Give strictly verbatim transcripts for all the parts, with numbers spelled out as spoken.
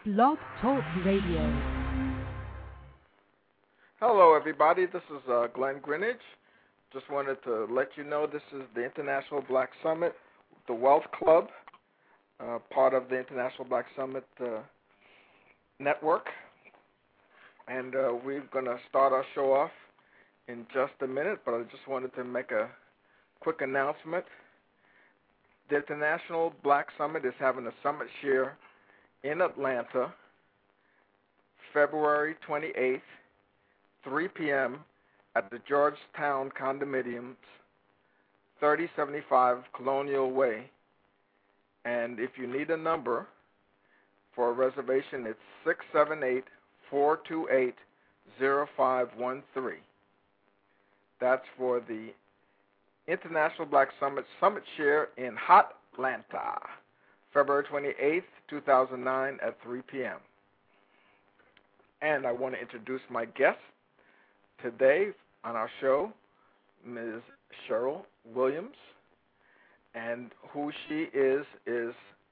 Blog Talk Radio. Hello, everybody. This is uh, Glenn Greenidge. Just wanted to let you know this is the International Black Summit, the Wealth Club, uh, part of the International Black Summit uh, network. And uh, we're going to start our show off in just a minute, but I just wanted to make a quick announcement. The International Black Summit is having a summit share in Atlanta, February twenty-eighth, three p.m. at the Georgetown Condominiums, thirty seventy-five Colonial Way. And if you need a number for a reservation, it's six seven eight, four two eight, zero five one three. That's for the International Black Summit Summit Share in Hot Atlanta, February twenty-eighth, two thousand nine at three p.m. And I want to introduce my guest today on our show, Miz Cheryl Williams. And who she is is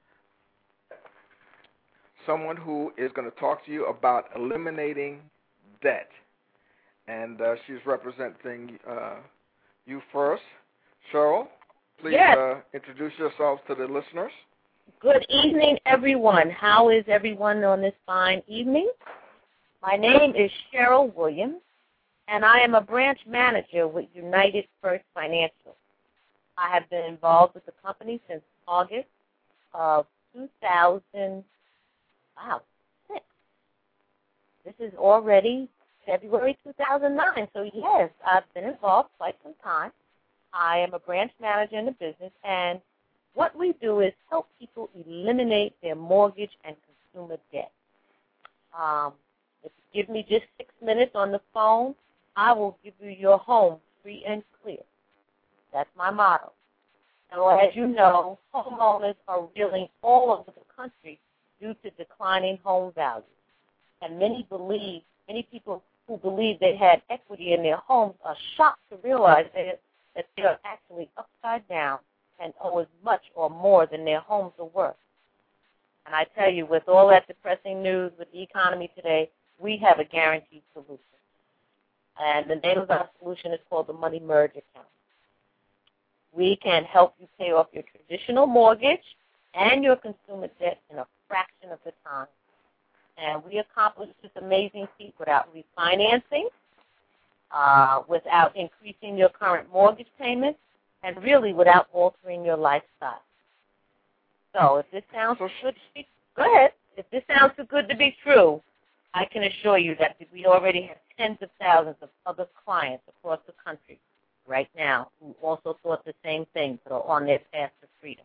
someone who is going to talk to you about eliminating debt. And uh, she's representing uh, you first. Cheryl, please yes. uh, introduce yourselves to the listeners. Good evening, everyone. How is everyone on this fine evening? My name is Cheryl Williams, and I am a branch manager with United First Financial. I have been involved with the company since August of two thousand, wow, six. This is already February two thousand nine, so yes, I've been involved quite some time. I am a branch manager in the business, and what we do is help people eliminate their mortgage and consumer debt. Um, if you give me just six minutes on the phone, I will give you your home free and clear. That's my motto. So as you know, homeowners are reeling all over the country due to declining home values. And many believe, many people who believe they had equity in their homes are shocked to realize that, that they are actually upside down and owe as much or more than their homes are worth. And I tell you, with all that depressing news with the economy today, we have a guaranteed solution. And the name of our solution is called the Money Merge Account. We can help you pay off your traditional mortgage and your consumer debt in a fraction of the time. And we accomplish this amazing feat without refinancing, uh, without increasing your current mortgage payments, and really without altering your lifestyle. So if this sounds too good to be, go ahead. If this sounds too good to be true, I can assure you that we already have tens of thousands of other clients across the country right now who also thought the same thing, but are on their path to freedom.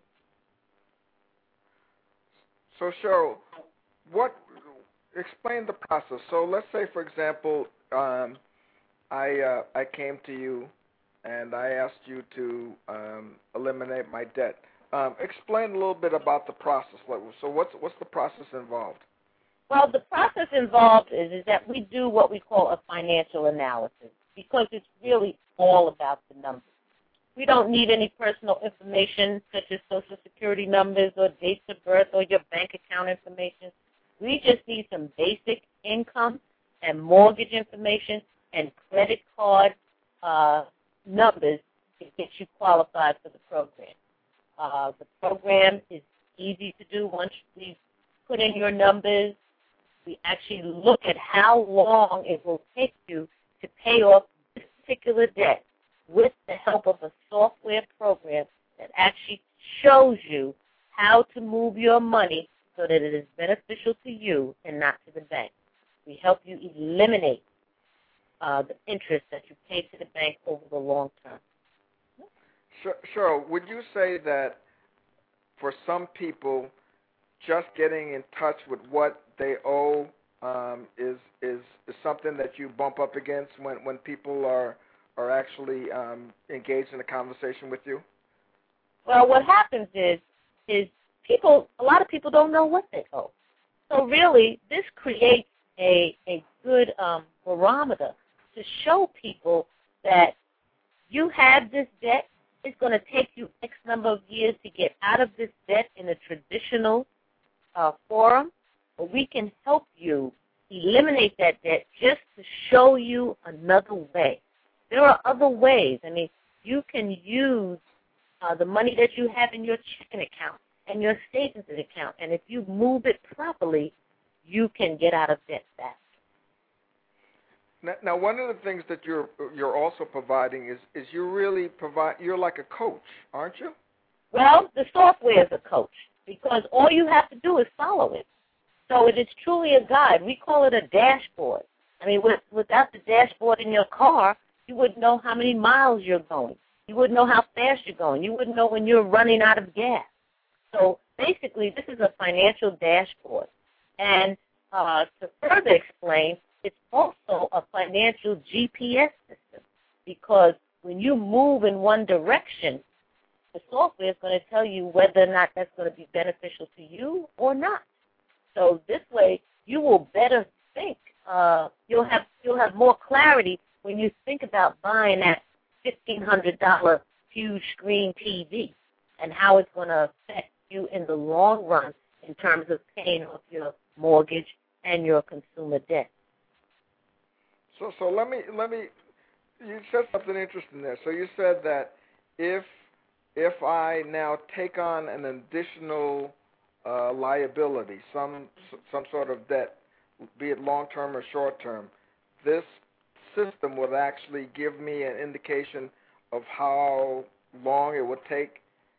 So Cheryl, what? Explain the process. So let's say, for example, um, I uh, I came to you and I asked you to um, eliminate my debt. Um, explain a little bit about the process. So what's what's the process involved? Well, the process involved is, is that we do what we call a financial analysis because it's really all about the numbers. We don't need any personal information such as Social Security numbers or dates of birth or your bank account information. We just need some basic income and mortgage information and credit card uh, numbers to get you qualified for the program. Uh, the program is easy to do. Once we put in your numbers, we actually look at how long it will take you to pay off this particular debt with the help of a software program that actually shows you how to move your money so that it is beneficial to you and not to the bank. We help you eliminate uh, the interest that you pay to the bank over the long term. Sure, sure. Would you say that for some people, just getting in touch with what they owe um, is, is is something that you bump up against when, when people are are actually um, engaged in a conversation with you? Well, what happens is is people, a lot of people don't know what they owe. So really, this creates a a good um, barometer to show people that you have this debt. It's going to take you X number of years to get out of this debt in a traditional uh, forum but we can help you eliminate that debt just to show you another way. There are other ways. I mean, you can use uh, the money that you have in your checking account and your savings account, and if you move it properly, you can get out of debt fast. Now, now, one of the things that you're you're also providing is is you really provide. You're like a coach, aren't you? Well, the software is a coach because all you have to do is follow it. So it is truly a guide. We call it a dashboard. I mean, with, without the dashboard in your car, you wouldn't know how many miles you're going. You wouldn't know how fast you're going. You wouldn't know when you're running out of gas. So basically, this is a financial dashboard. And uh, to further explain, it's also a financial G P S system because when you move in one direction, the software is going to tell you whether or not that's going to be beneficial to you or not. So this way, you will better think. Uh, you'll have you'll have more clarity when you think about buying that fifteen hundred dollars huge screen T V and how it's going to affect you in the long run in terms of paying off your mortgage and your consumer debt. So, so let me let me. You said something interesting there. So you said that if if I now take on an additional uh, liability, some some sort of debt, be it long term or short term, this system would actually give me an indication of how long it would take.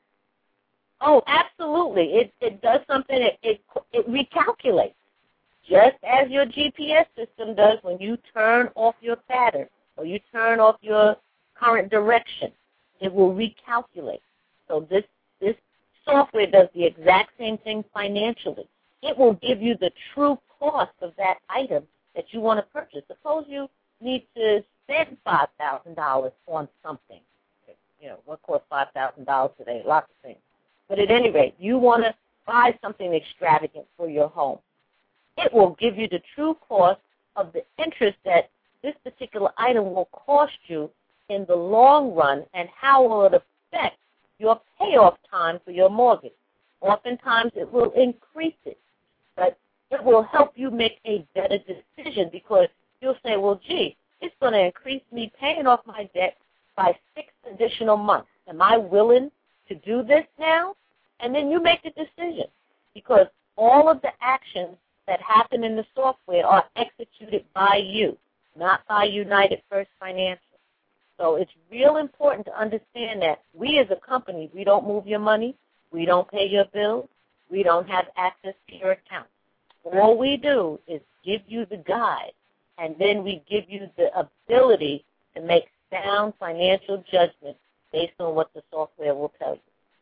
Oh, absolutely. It it does something. It it, it recalculates. Just as your G P S system does when you turn off your pattern or you turn off your current direction, it will recalculate. So this, this software does the exact same thing financially. It will give you the true cost of that item that you want to purchase. Suppose you need to spend five thousand dollars on something. You know, what costs five thousand dollars today? Lots of things. But at any rate, you want to buy something extravagant for your home. It will give you the true cost of the interest that this particular item will cost you in the long run and how will it affect your payoff time for your mortgage. Oftentimes it will increase it, but it will help you make a better decision because you'll say, well, gee, it's going to increase me paying off my debt by six additional months. Am I willing to do this now? And then you make the decision because all of the actions that happen in the software are executed by you, not by United First Financial. So it's real important to understand that we as a company, we don't move your money, we don't pay your bills, we don't have access to your account. All we do is give you the guide, and then we give you the ability to make sound financial judgment based on what the software will tell you.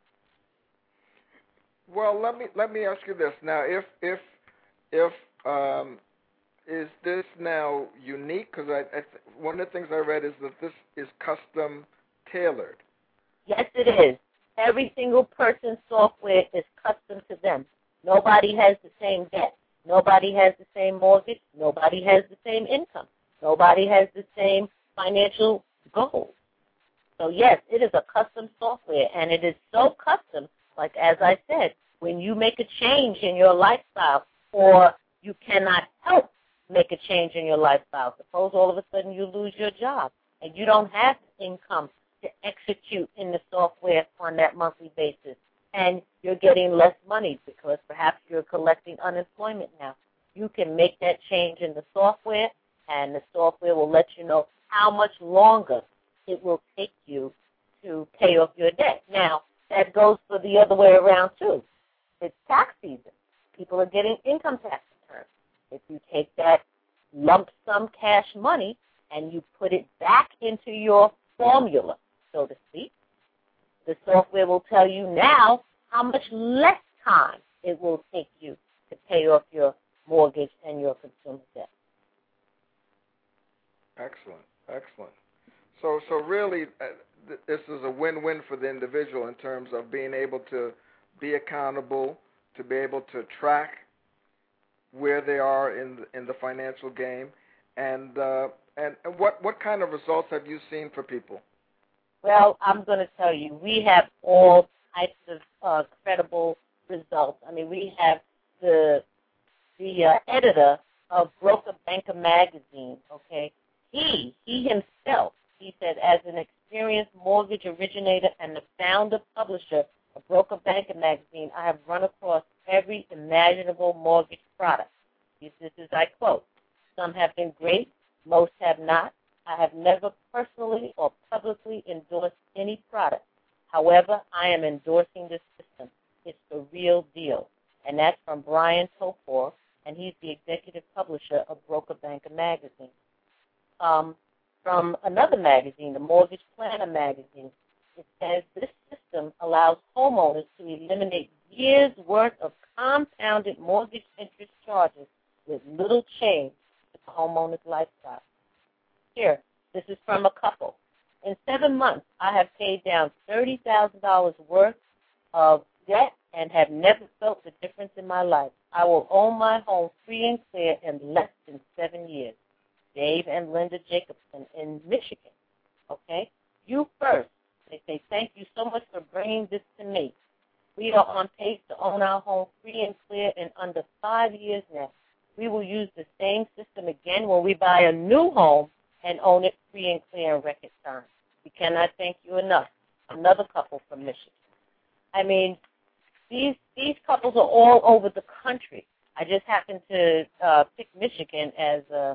Well, let me let me ask you this now: if if if um, is this now unique? Because I, I th- one of the things I read is that this is custom tailored. Yes, it is. Every single person's software is custom to them. Nobody has the same debt. Nobody has the same mortgage. Nobody has the same income. Nobody has the same financial goals. So, yes, it is a custom software, and it is so custom, like as I said, when you make a change in your lifestyle or you cannot help make a change in your lifestyle. Suppose all of a sudden you lose your job and you don't have income to execute in the software on that monthly basis, and you're getting less money because perhaps you're collecting unemployment now. You can make that change in the software, and the software will let you know how much longer it will take you to pay off your debt. Now, that goes for the other way around, too. It's tax season. People are getting income tax returns. If you take that lump sum cash money and you put it back into your formula, so to speak, the software will tell you now how much less time it will take you to pay off your mortgage and your consumer debt. Excellent, excellent. So, so really, uh, th- this is a win-win for the individual in terms of being able to be accountable, to be able to track where they are in the, in the financial game, and uh, and what what kind of results have you seen for people? Well, I'm going to tell you, we have all types of uh, credible results. I mean, we have the the uh, editor of Broker Banker magazine, okay, he, he himself, he said, as an experienced mortgage originator and the founder publisher of Broker Banker magazine, I have run across every imaginable mortgage product. This is, I quote, some have been great, most have not. I have never personally or publicly endorsed any product. However, I am endorsing this system. It's the real deal. And that's from Brian Topor, and he's the executive publisher of Broker Banker magazine. Um, from another magazine, the Mortgage Planner magazine, it says this system allows homeowners to eliminate years' worth of compounded mortgage interest charges with little change to the homeowner's lifestyle. Here, this is from a couple. In seven months, I have paid down thirty thousand dollars worth of debt and have never felt the difference in my life. I will own my home free and clear in less than seven years. Dave and Linda Jacobson in Michigan. Okay? You first. They say, thank you so much for bringing this to me. We are on pace to own our home free and clear in under five years now. We will use the same system again when we buy a new home and own it free and clear in record time. We cannot thank you enough. Another couple from Michigan. I mean, these these couples are all over the country. I just happened to uh, pick Michigan as uh,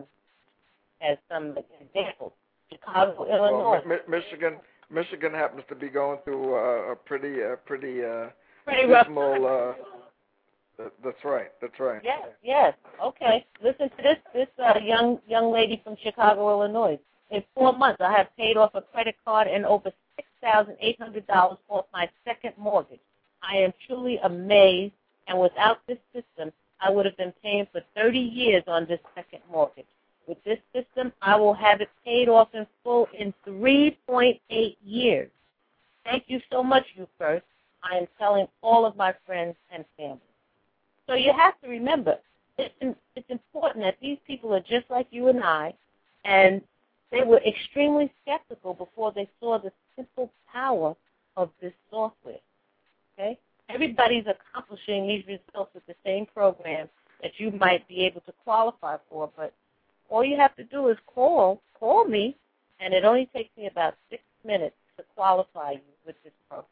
as some examples. Chicago, Illinois. Well, Mi- Michigan, Michigan happens to be going through uh, a pretty, uh, pretty, uh, pretty rough. dismal. Uh, th- that's right. That's right. Yes, yes. Okay. Listen to this. This uh, young young lady from Chicago, Illinois. In four months, I have paid off a credit card and over six thousand eight hundred dollars off my second mortgage. I am truly amazed, and without this system, I would have been paying for thirty years on this second mortgage. With this system, I will have it paid off in full in three point eight years. Thank you so much, you first. I am telling all of my friends and family. So you have to remember, it's, it's important that these people are just like you and I, and they were extremely skeptical before they saw the simple power of this software. Okay? Everybody's accomplishing these results with the same program that you might be able to qualify for, but all you have to do is call, call me, and it only takes me about six minutes to qualify you with this program.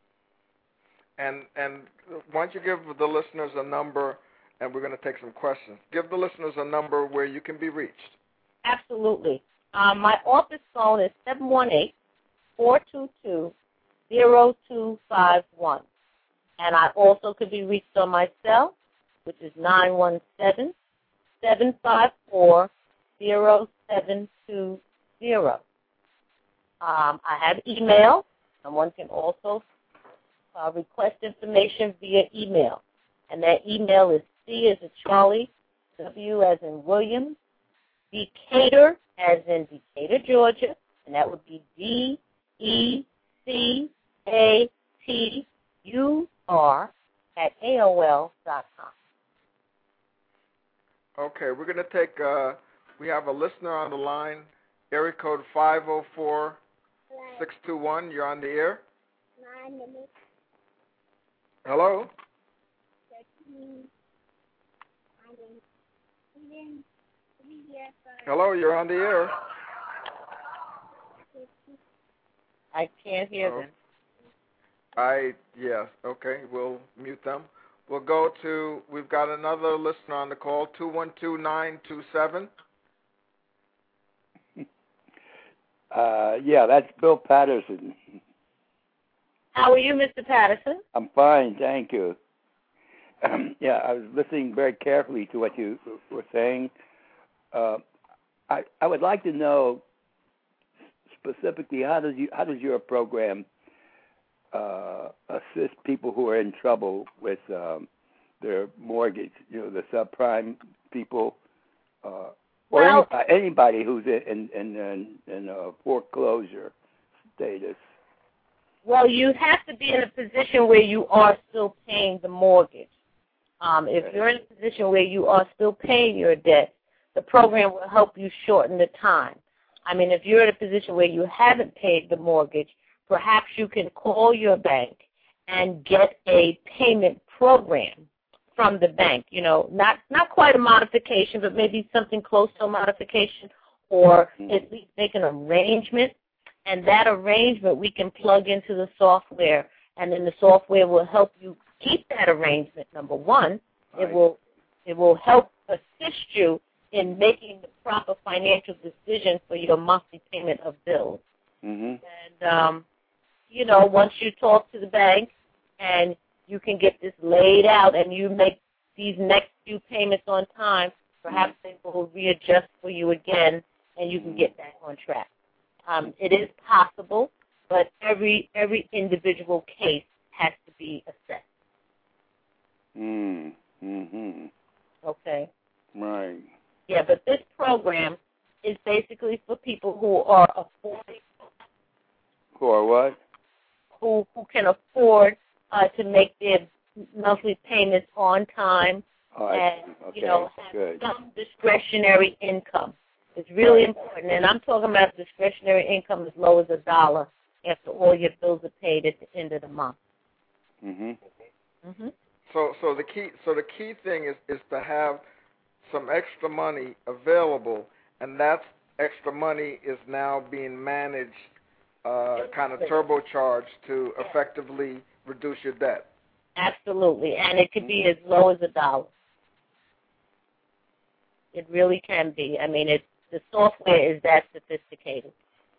And and why don't you give the listeners a number, and we're going to take some questions. Give the listeners a number where you can be reached. Absolutely. Um, my office phone is seven one eight, four two two, zero two five one. And I also could be reached on my cell, which is nine one seven, seven five four, zero seven two zero. Um, I have email. Someone can also uh, request information via email. And that email is C as in Charlie, W as in William, Decatur as in Decatur, Georgia, and that would be D E C A T U R at A O L dot com. Okay, we're going to take, uh, we have a listener on the line, area code five oh four, six two one. You're on the air. Hello? Hello, you're on the air. I can't hear Oh. them. I, yes, okay, we'll mute them. We'll go to, we've got another listener on the call, two one two, nine two seven. Uh, yeah, that's Bill Patterson. How are you, Mister Patterson? I'm fine, thank you. Um, yeah, I was listening very carefully to what you were saying. Uh, I, I would like to know specifically how does you how does your program uh, assist people who are in trouble with um, their mortgage? You know, the subprime people, uh, or Well, anybody, anybody who's in in in, in a foreclosure status. Well, you have to be in a position where you are still paying the mortgage. Um, if you're in a position where you are still paying your debt, the program will help you shorten the time. I mean, if you're in a position where you haven't paid the mortgage, perhaps you can call your bank and get a payment program from the bank. You know, not not quite a modification, but maybe something close to a modification, or at least make an arrangement. And that arrangement we can plug into the software, and then the software will help you keep that arrangement. Number one, right. it will it will help assist you in making the proper financial decision for your monthly payment of bills. Mm-hmm. And um, you know, once you talk to the bank and you can get this laid out, and you make these next few payments on time, perhaps they will readjust for you again, and you can get back on track. Um, it is possible, but every every individual case has to be assessed. Mm. Mm-hmm. Okay. Right. Yeah, but this program is basically for people who are affording. Who are what? Who who can afford uh, to make their monthly payments on time, oh, and okay. you know have Good. some discretionary income. It's really important, and I'm talking about discretionary income as low as a dollar after all your bills are paid at the end of the month. Mhm. Mhm. So, so the key, so the key thing is, is to have some extra money available, and that extra money is now being managed, uh, kind of turbocharged to effectively reduce your debt. Absolutely, and it could be as low as a dollar. It really can be. I mean, it's the software is that sophisticated.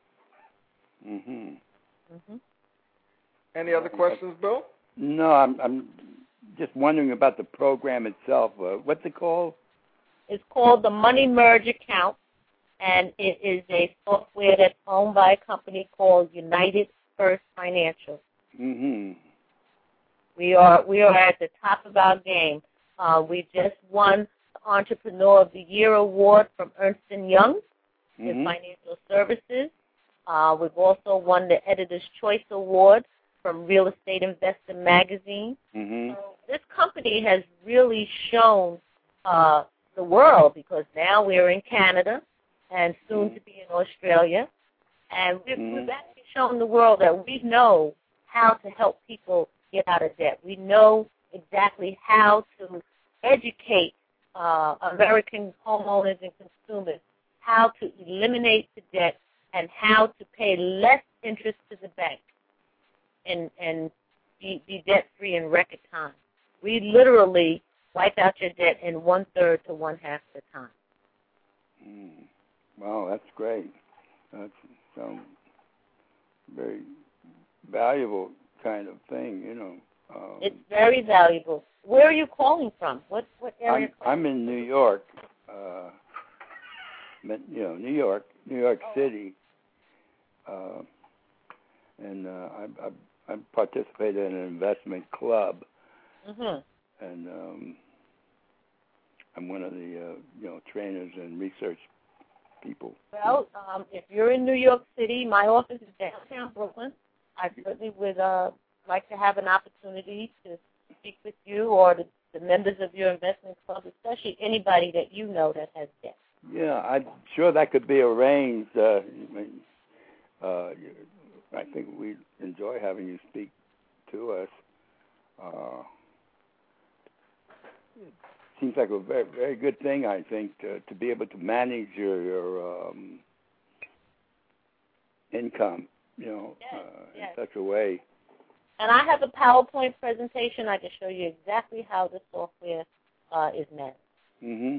Mhm. Mhm. Any other questions, Bill? No, I'm I'm just wondering about the program itself. Uh, what's it called? It's called the Money Merge Account, and it is a software that's owned by a company called United First Financial. Mhm. We are we are at the top of our game. Uh, we just won the Entrepreneur of the Year award from Ernst and Young Mhm. in financial services. Uh, we've also won the Editor's Choice Award from Real Estate Investor Magazine. Mhm. So this company has really shown uh, the world, because now we're in Canada and soon to be in Australia, and we've, Mhm. we've actually shown the world that we know how to help people get out of debt. We know exactly how to educate uh, American homeowners and consumers how to eliminate the debt and how to pay less interest to the bank and, and be, be debt-free in record time. We literally wipe out your debt in one-third to one-half the time. Mm. Wow, that's great. That's sounds very valuable kind of thing, you know. Um, It's very valuable. Where are you calling from? What what area? I'm, I'm in New York. Uh, you know, New York, New York City, uh, and uh, I, I I participated in an investment club, Mm-hmm. and um, I'm one of the uh, you know trainers and research people. Well, um, if you're in New York City, my office is downtown Brooklyn. I certainly would uh, like to have an opportunity to speak with you or the, the members of your investment club, especially anybody that you know that has debt. Yeah, I'm sure that could be arranged. Uh, uh, I think we enjoy having you speak to us. Uh, it seems like a very, very good thing, I think, to, to be able to manage your, your um, income, you know, Yes, uh, yes. in such a way. And I have a PowerPoint presentation. I can show you exactly how the software uh, is managed. Mm-hmm.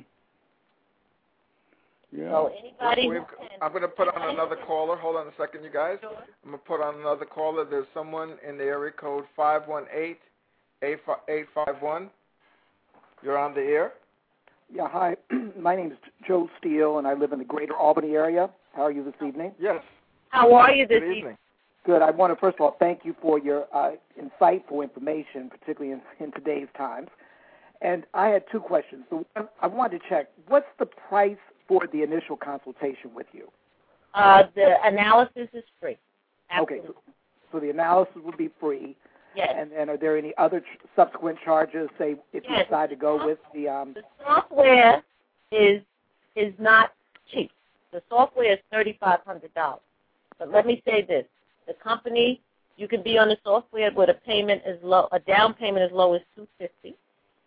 Yeah. So anybody We've, who can, I'm going to put on another caller. Hold on a second, you guys. I'm going to put on another caller. There's someone in the area code five one eight, eight five one. You're on the air. Yeah, hi. My name is Joe Steele, and I live in the greater Albany area. How are you this evening? Yes. how are you this Good evening? evening. Good. I want to, first of all, thank you for your uh, insightful information, particularly in, in today's times. And I had two questions. So I wanted to check, what's the price for the initial consultation with you? Uh, the analysis is free. Absolutely. Okay, so, so the analysis would be free. Yes. And then are there any other ch- subsequent charges, say, if you Yes. decide to go with the... Um, The software is is not cheap. The software is thirty-five hundred dollars. But let me say this: the company, you can be on the software with a payment as low, a down payment as low as two hundred fifty dollars,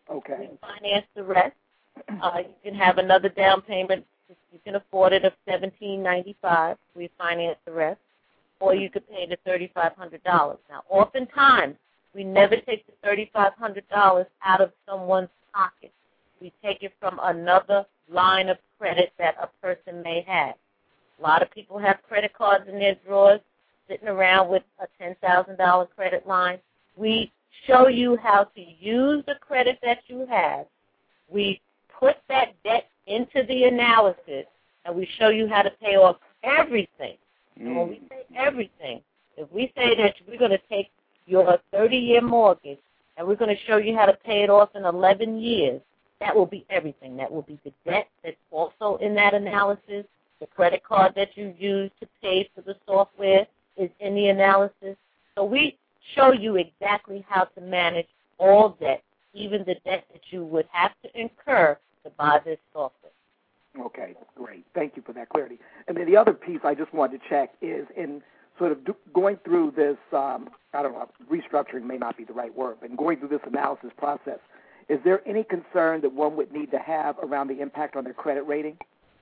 Okay. We finance the rest. Uh, you can have another down payment if you can afford it of seventeen ninety-five. We finance the rest, or you could pay the thirty-five hundred dollars. Now, oftentimes we never take the thirty-five hundred dollars out of someone's pocket. We take it from another line of credit that a person may have. A lot of people have credit cards in their drawers, sitting around with a ten thousand dollars credit line. We show you how to use the credit that you have. We put that debt into the analysis, and we show you how to pay off everything. Mm. And when we say everything, if we say that we're going to take your thirty-year mortgage and we're going to show you how to pay it off in eleven years, that will be everything. That will be the debt that's also in that analysis. The credit card that you use to pay for the software is in the analysis. So we show you exactly how to manage all debt, even the debt that you would have to incur to buy this software. Okay, great. Thank you for that clarity. And then the other piece I just wanted to check is in sort of do, going through this, um, I don't know, restructuring may not be the right word, but in going through this analysis process, is there any concern that one would need to have around the impact on their credit rating?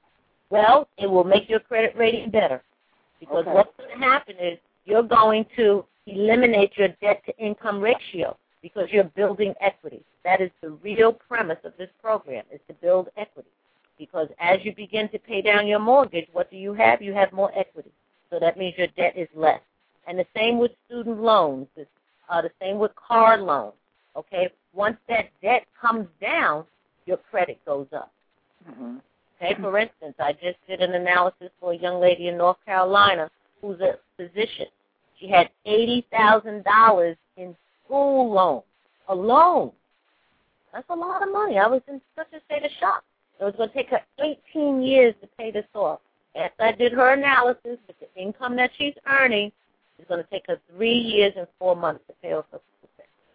Well, it will make your credit rating better because okay. what's going to happen is you're going to eliminate your debt-to-income ratio because you're building equity. That is the real premise of this program, is to build equity. Because as you begin to pay down your mortgage, what do you have? You have more equity. So that means your debt is less. And the same with student loans. It's, uh, the same with car loans. Okay? Once that debt comes down, your credit goes up. Mm-hmm. Okay? For instance, I just did an analysis for a young lady in North Carolina who's a physician. She had eighty thousand dollars in school loans alone. That's a lot of money. I was in such a state of shock. It was going to take her eighteen years to pay this off. After I did her analysis with the income that she's earning, it's going to take her three years and four months to pay off her school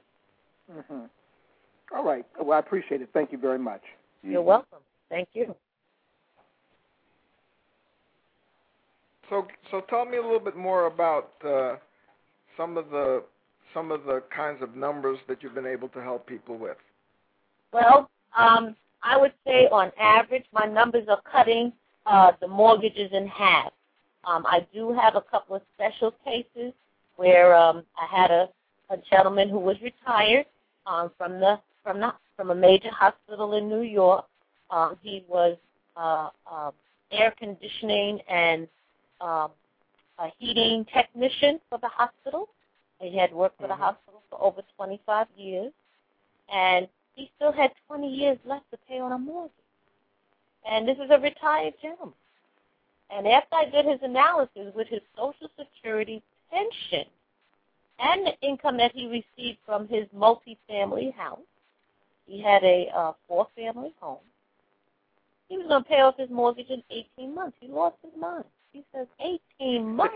debt. Mm-hmm. All right. Well, I appreciate it. Thank you very much. You're welcome. Thank you. So, so tell me a little bit more about uh, some of the some of the kinds of numbers that you've been able to help people with. Well, um, I would say on average, my numbers are cutting uh, the mortgages in half. Um, I do have a couple of special cases where um, I had a, a gentleman who was retired um, from the from the from a major hospital in New York. Um, he was uh, uh, air conditioning and um, a heating technician for the hospital. He had worked for the hospital for over twenty-five years, and he still had twenty years left to pay on a mortgage. And this is a retired gentleman. And after I did his analysis with his Social Security pension and the income that he received from his multi-family house, he had a uh, four-family home. He was going to pay off his mortgage in eighteen months. He lost his mind. He says, eighteen months?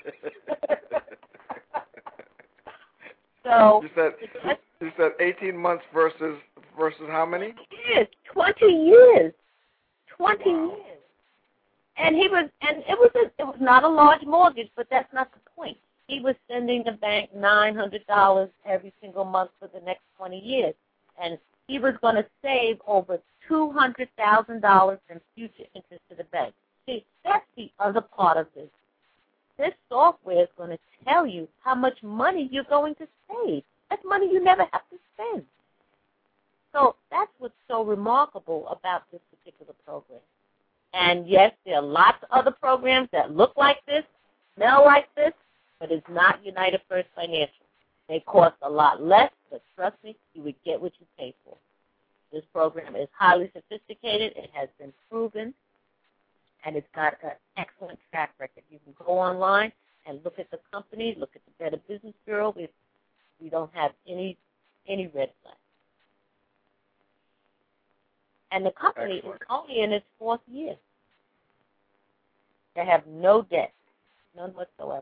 So you said you said eighteen months versus versus how many? Years, twenty years, twenty wow. years. And he was, and it was a, it was not a large mortgage, but that's not the point. He was sending the bank nine hundred dollars every single month for the next twenty years, and he was going to save over two hundred thousand dollars in future interest to the bank. See, that's the other part of this. This software is going to tell you how much money you're going to save. That's money you never have to spend. So that's what's so remarkable about this particular program. And, yes, there are lots of other programs that look like this, smell like this, but it's not United First Financial. They cost a lot less, but trust me, you would get what you pay for. This program is highly sophisticated. It has been proven. And it's got an excellent track record. You can go online and look at the company, look at the Better Business Bureau. We, we don't have any any red flags. And the company excellent. Is only in its fourth year. They have no debt, none whatsoever.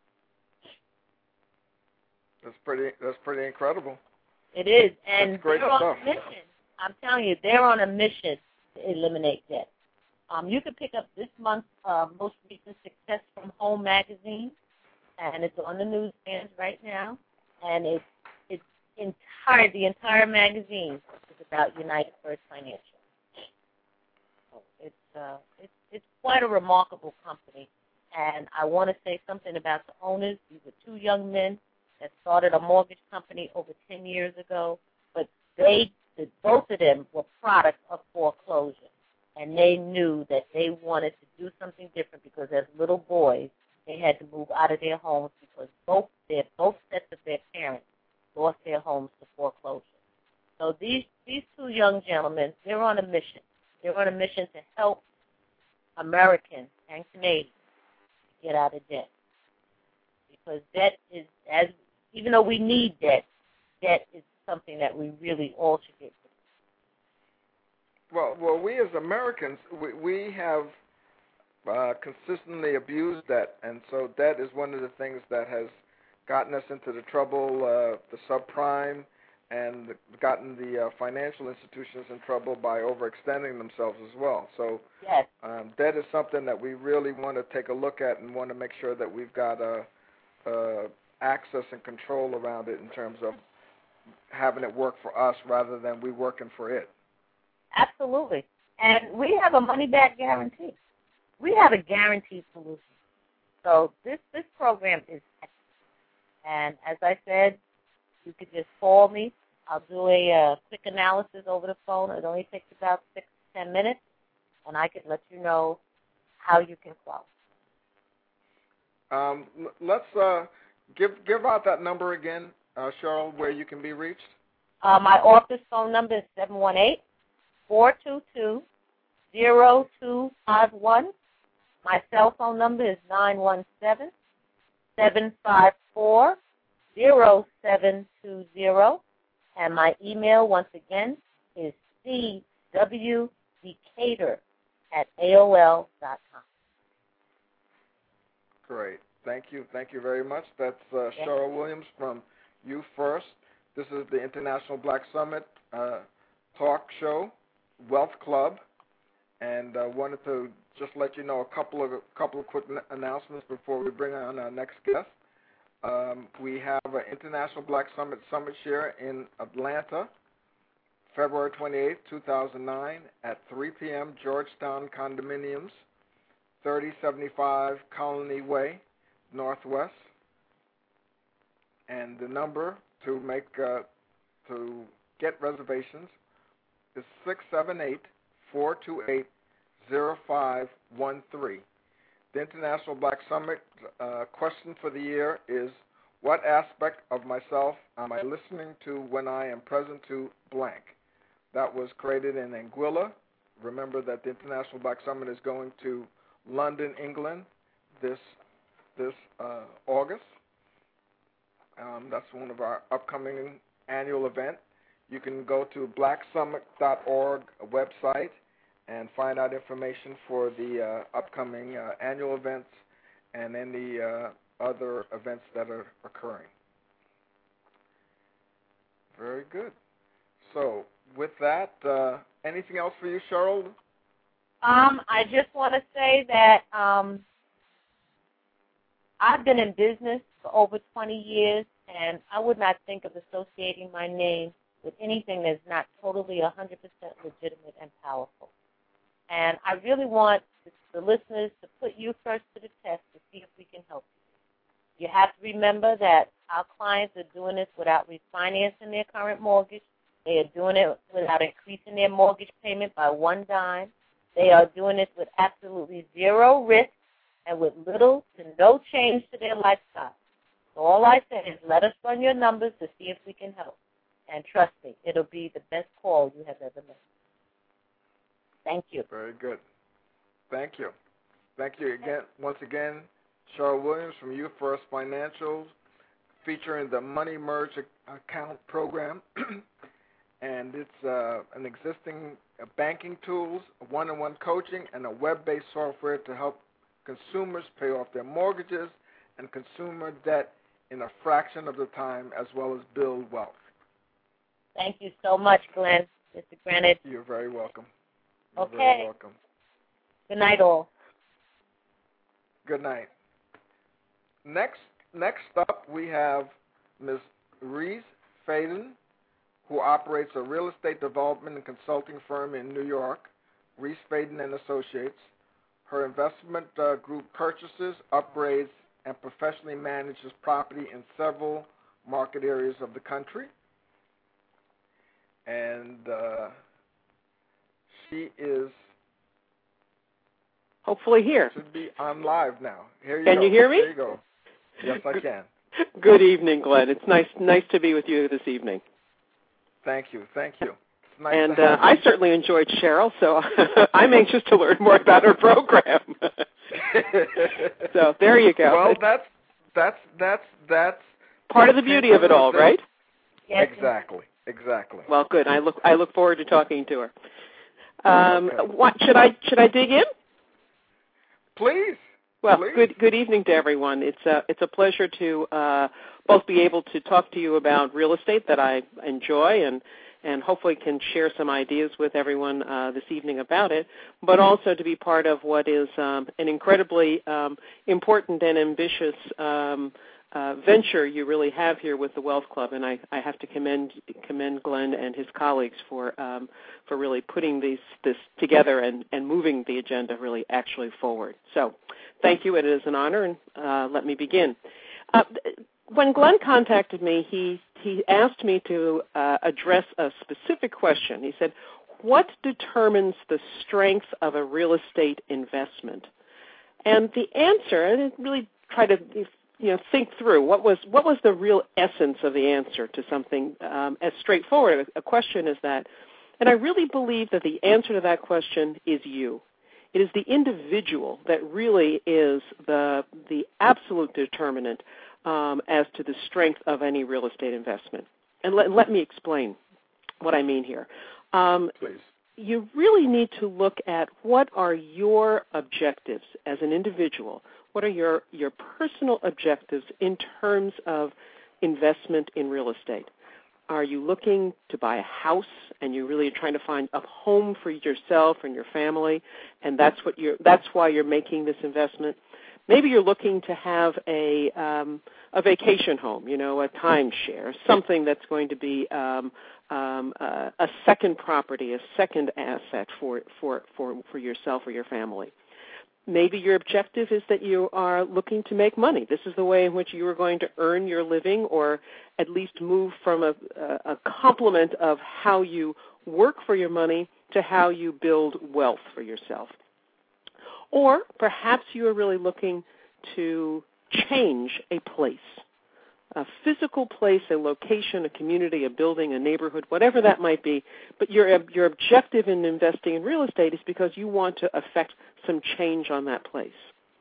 That's pretty. That's pretty incredible. It is, and that's great they're stuff. on a mission. I'm telling you, they're on a mission to eliminate debt. Um, you can pick up this month's uh, most recent Success from Home magazine, and it's on the newsstands right now. And it's it's entire the entire magazine is about United First Financial. So it's, uh, it's, it's quite a remarkable company. And I want to say something about the owners. These were two young men that started a mortgage company over ten years ago, but they, both of them were products of foreclosure. And they knew that they wanted to do something different because as little boys, they had to move out of their homes because both their both sets of their parents lost their homes to foreclosure. So these, these two young gentlemen, they're on a mission. They're on a mission to help Americans and Canadians get out of debt. Because debt is, as even though we need debt, debt is something that we really all should get rid of. Well, well, we as Americans, we, we have uh, consistently abused debt, and so debt is one of the things that has gotten us into the trouble, uh, the subprime, and gotten the uh, financial institutions in trouble by overextending themselves as well. So yes. um, debt is something that we really want to take a look at and want to make sure that we've got uh, uh, access and control around it in terms of having it work for us rather than we working for it. Absolutely. And we have a money-back guarantee. We have a guaranteed solution. So this, this program is excellent. And as I said, you could just call me. I'll do a uh, quick analysis over the phone. It only takes about six to ten minutes, and I can let you know how you can qualify. Um, let's uh, give give out that number again, uh, Cheryl, where you can be reached. Uh, my office phone number is seven one eight, four two two, zero two five one. My cell phone number is nine one seven, seven five four, zero seven two zero. And my email, once again, is c w decatur at A O L dot com. Great. Thank you. Thank you very much. That's uh, Cheryl Williams from You First. This is the International Black Summit uh, talk show, Wealth Club, and I uh, wanted to just let you know a couple of a couple of quick announcements before we bring on our next guest. Um, we have an International Black Summit Summit Share in Atlanta, February twenty-eighth, two thousand nine, at three p.m. Georgetown Condominiums, thirty seventy-five Colony Way, Northwest. And the number to make uh, to get reservations is six seven eight, four two eight, zero five one three. The International Black Summit uh, question for the year is, what aspect of myself am I listening to when I am present to blank? That was created in Anguilla. Remember that the International Black Summit is going to London, England this this uh, August. Um, that's one of our upcoming annual events. You can go to black summit dot org website and find out information for the uh, upcoming uh, annual events and any uh, other events that are occurring. Very good. So with that, uh, anything else for you, Cheryl? Um, I just want to say that um, I've been in business for over twenty years, and I would not think of associating my name with anything that's not totally one hundred percent legitimate and powerful. And I really want the listeners to put you first to the test to see if we can help you. You have to remember that our clients are doing this without refinancing their current mortgage. They are doing it without increasing their mortgage payment by one dime. They are doing this with absolutely zero risk and with little to no change to their lifestyle. So all I say is let us run your numbers to see if we can help. And trust me, it'll be the best call you have ever made. Thank you. Very good. Thank you. Thank you again. Once again, Cheryl Williams from You First Financials, featuring the Money Merge Account Program. And it's uh, an existing uh, banking tools, one-on-one coaching, and a web-based software to help consumers pay off their mortgages and consumer debt in a fraction of the time, as well as build wealth. Thank you so much, Glenn. Mister Granite. You're very welcome. You're okay. very welcome. Good night, all. Good night. Next, next up, we have Miz Reese Faden who operates a real estate development and consulting firm in New York, Reese Faden and Associates. Her investment uh, group purchases, upgrades, and professionally manages property in several market areas of the country. And uh, she is hopefully here. Should be on live now. Here you can go. you hear me? There you go. Yes, I can. Good evening, Glenn. It's nice nice to be with you this evening. Thank you. Thank you. It's nice and to have uh, I certainly enjoyed Cheryl, so I'm anxious to learn more about her program. So there you go. Well, that's that's that's that's part of the beauty of it all, right? Yes. Exactly. Exactly. Well, good. I look I look forward to talking to her. Um, okay. What should I should I dig in? Please. Well, Please. good good evening to everyone. It's a it's a pleasure to uh, both be able to talk to you about real estate that I enjoy and and hopefully can share some ideas with everyone uh, this evening about it, but also to be part of what is um, an incredibly um, important and ambitious um, uh, venture you really have here with the Wealth Club, and I, I have to commend commend Glenn and his colleagues for um, for really putting these this together and, and moving the agenda really actually forward. So thank you. It is an honor, and uh, let me begin. Uh, when Glenn contacted me, he, he asked me to uh, address a specific question. He said, what determines the strength of a real estate investment? And the answer, and I really try to you know, think through, what was what was the real essence of the answer to something um, as straightforward a question as that? And I really believe that the answer to that question is you. It is the individual that really is the the absolute determinant um, as to the strength of any real estate investment. And let, let me explain what I mean here. Um, Please. You really need to look at what are your objectives as an individual. What are your, your personal objectives in terms of investment in real estate? Are you looking to buy a house and you really are trying to find a home for yourself and your family, and that's what you're that's why you're making this investment? Maybe you're looking to have a um, a vacation home, you know, a timeshare, something that's going to be um, um, uh, a second property, a second asset for, for, for, for yourself or your family. Maybe your objective is that you are looking to make money. This is the way in which you are going to earn your living, or at least move from a, a complement of how you work for your money to how you build wealth for yourself. Or perhaps you are really looking to change a place, a physical place, a location, a community, a building, a neighborhood, whatever that might be. But your your objective in investing in real estate is because you want to affect some change on that place.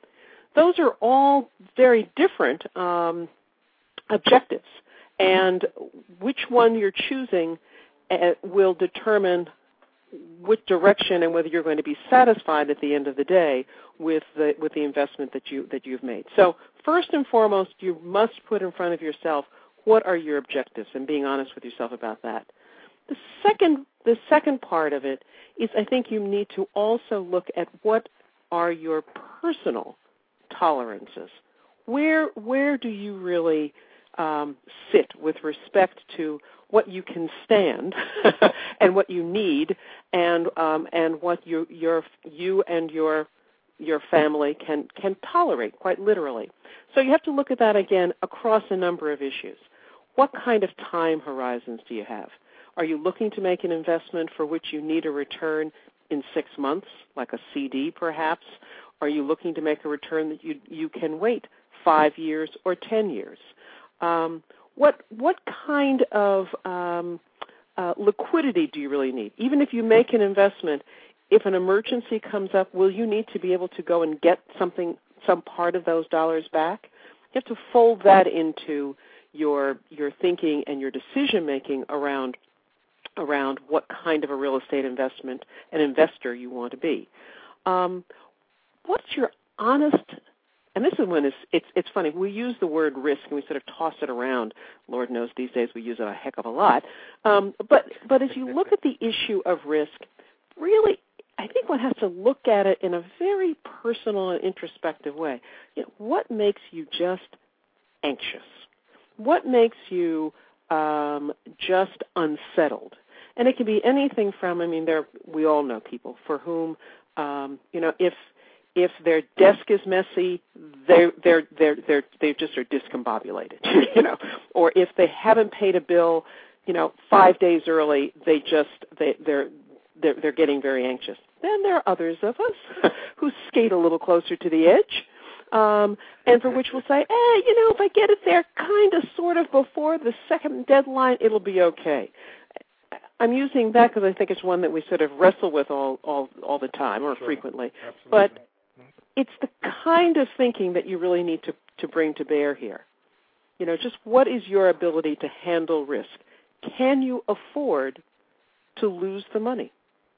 Those are all very different um, objectives, and which one you're choosing uh, will determine which direction and whether you're going to be satisfied at the end of the day with the with the investment that you that you've made. So first and foremost, you must put in front of yourself what are your objectives, and being honest with yourself about that. The second the second part of it is, I think you need to also look at what are your personal tolerances. Where where do you really um, sit with respect to what you can stand and what you need, and um, and what you your you and your your family can can tolerate, quite literally. So you have to look at that again across a number of issues. What kind of time horizons do you have? Are you looking to make an investment for which you need a return in six months, like a C D perhaps? Are you looking to make a return that you you can wait five years or ten years? Um, What what kind of um, uh, liquidity do you really need? Even if you make an investment, if an emergency comes up, will you need to be able to go and get something, some part of those dollars back? You have to fold that into your your thinking and your decision making around around what kind of a real estate investment an investor you want to be. Um, what's your honest? And this is when it's, it's it's funny. We use the word risk and we sort of toss it around. Lord knows these days we use it a heck of a lot. Um, but but as you look at the issue of risk, really, I think one has to look at it in a very personal and introspective way. You know, what makes you just anxious? What makes you um, just unsettled. And it can be anything from, I mean, there we all know people for whom, um, you know, if if their desk is messy, they're they're they're they're they just are discombobulated, you know, or if they haven't paid a bill, you know, five days early, they just they they're they're, they're getting very anxious. Then there are others of us who skate a little closer to the edge. Um, and for which we'll say, eh, you know, if I get it there kind of sort of before the second deadline, it'll be okay. I'm using that because I think it's one that we sort of wrestle with all, all, all the time or sure. frequently. Absolutely. But it's the kind of thinking that you really need to, to bring to bear here. You know, just what is your ability to handle risk? Can you afford to lose the money?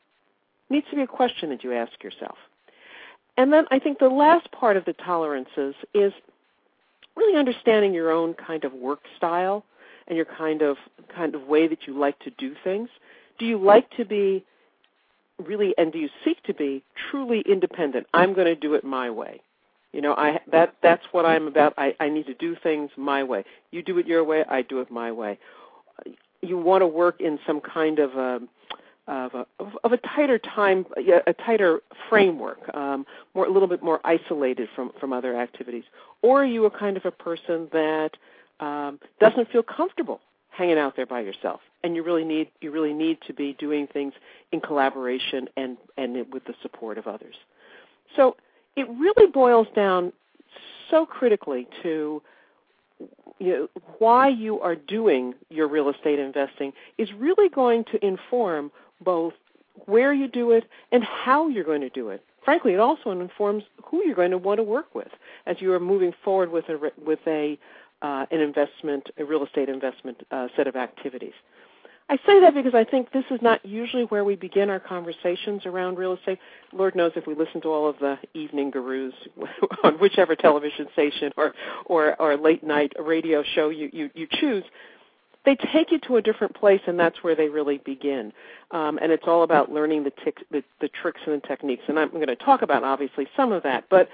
It needs to be a question that you ask yourself. And then I think the last part of the tolerances is really understanding your own kind of work style and your kind of kind of way that you like to do things. Do you like to be really, and do you seek to be truly independent? I'm going to do it my way. You know, I that that's what I'm about. I, I need to do things my way. You do it your way, I do it my way. You want to work in some kind of a Of a, of a tighter time, a tighter framework, um, more a little bit more isolated from, from other activities, or are you a kind of a person that um, doesn't feel comfortable hanging out there by yourself, and you really need you really need to be doing things in collaboration and and with the support of others. So it really boils down so critically to, you know, why you are doing your real estate investing is really going to inform both where you do it and how you're going to do it. Frankly, it also informs who you're going to want to work with as you are moving forward with a with a uh, an investment, a real estate investment uh, set of activities. I say that because I think this is not usually where we begin our conversations around real estate. Lord knows if we listen to all of the evening gurus on whichever television station or, or, or late night radio show you, you, you choose, they take you to a different place, and that's where they really begin. Um, and it's all about learning the, tic, the, the tricks and the techniques. And I'm going to talk about, obviously, some of that. But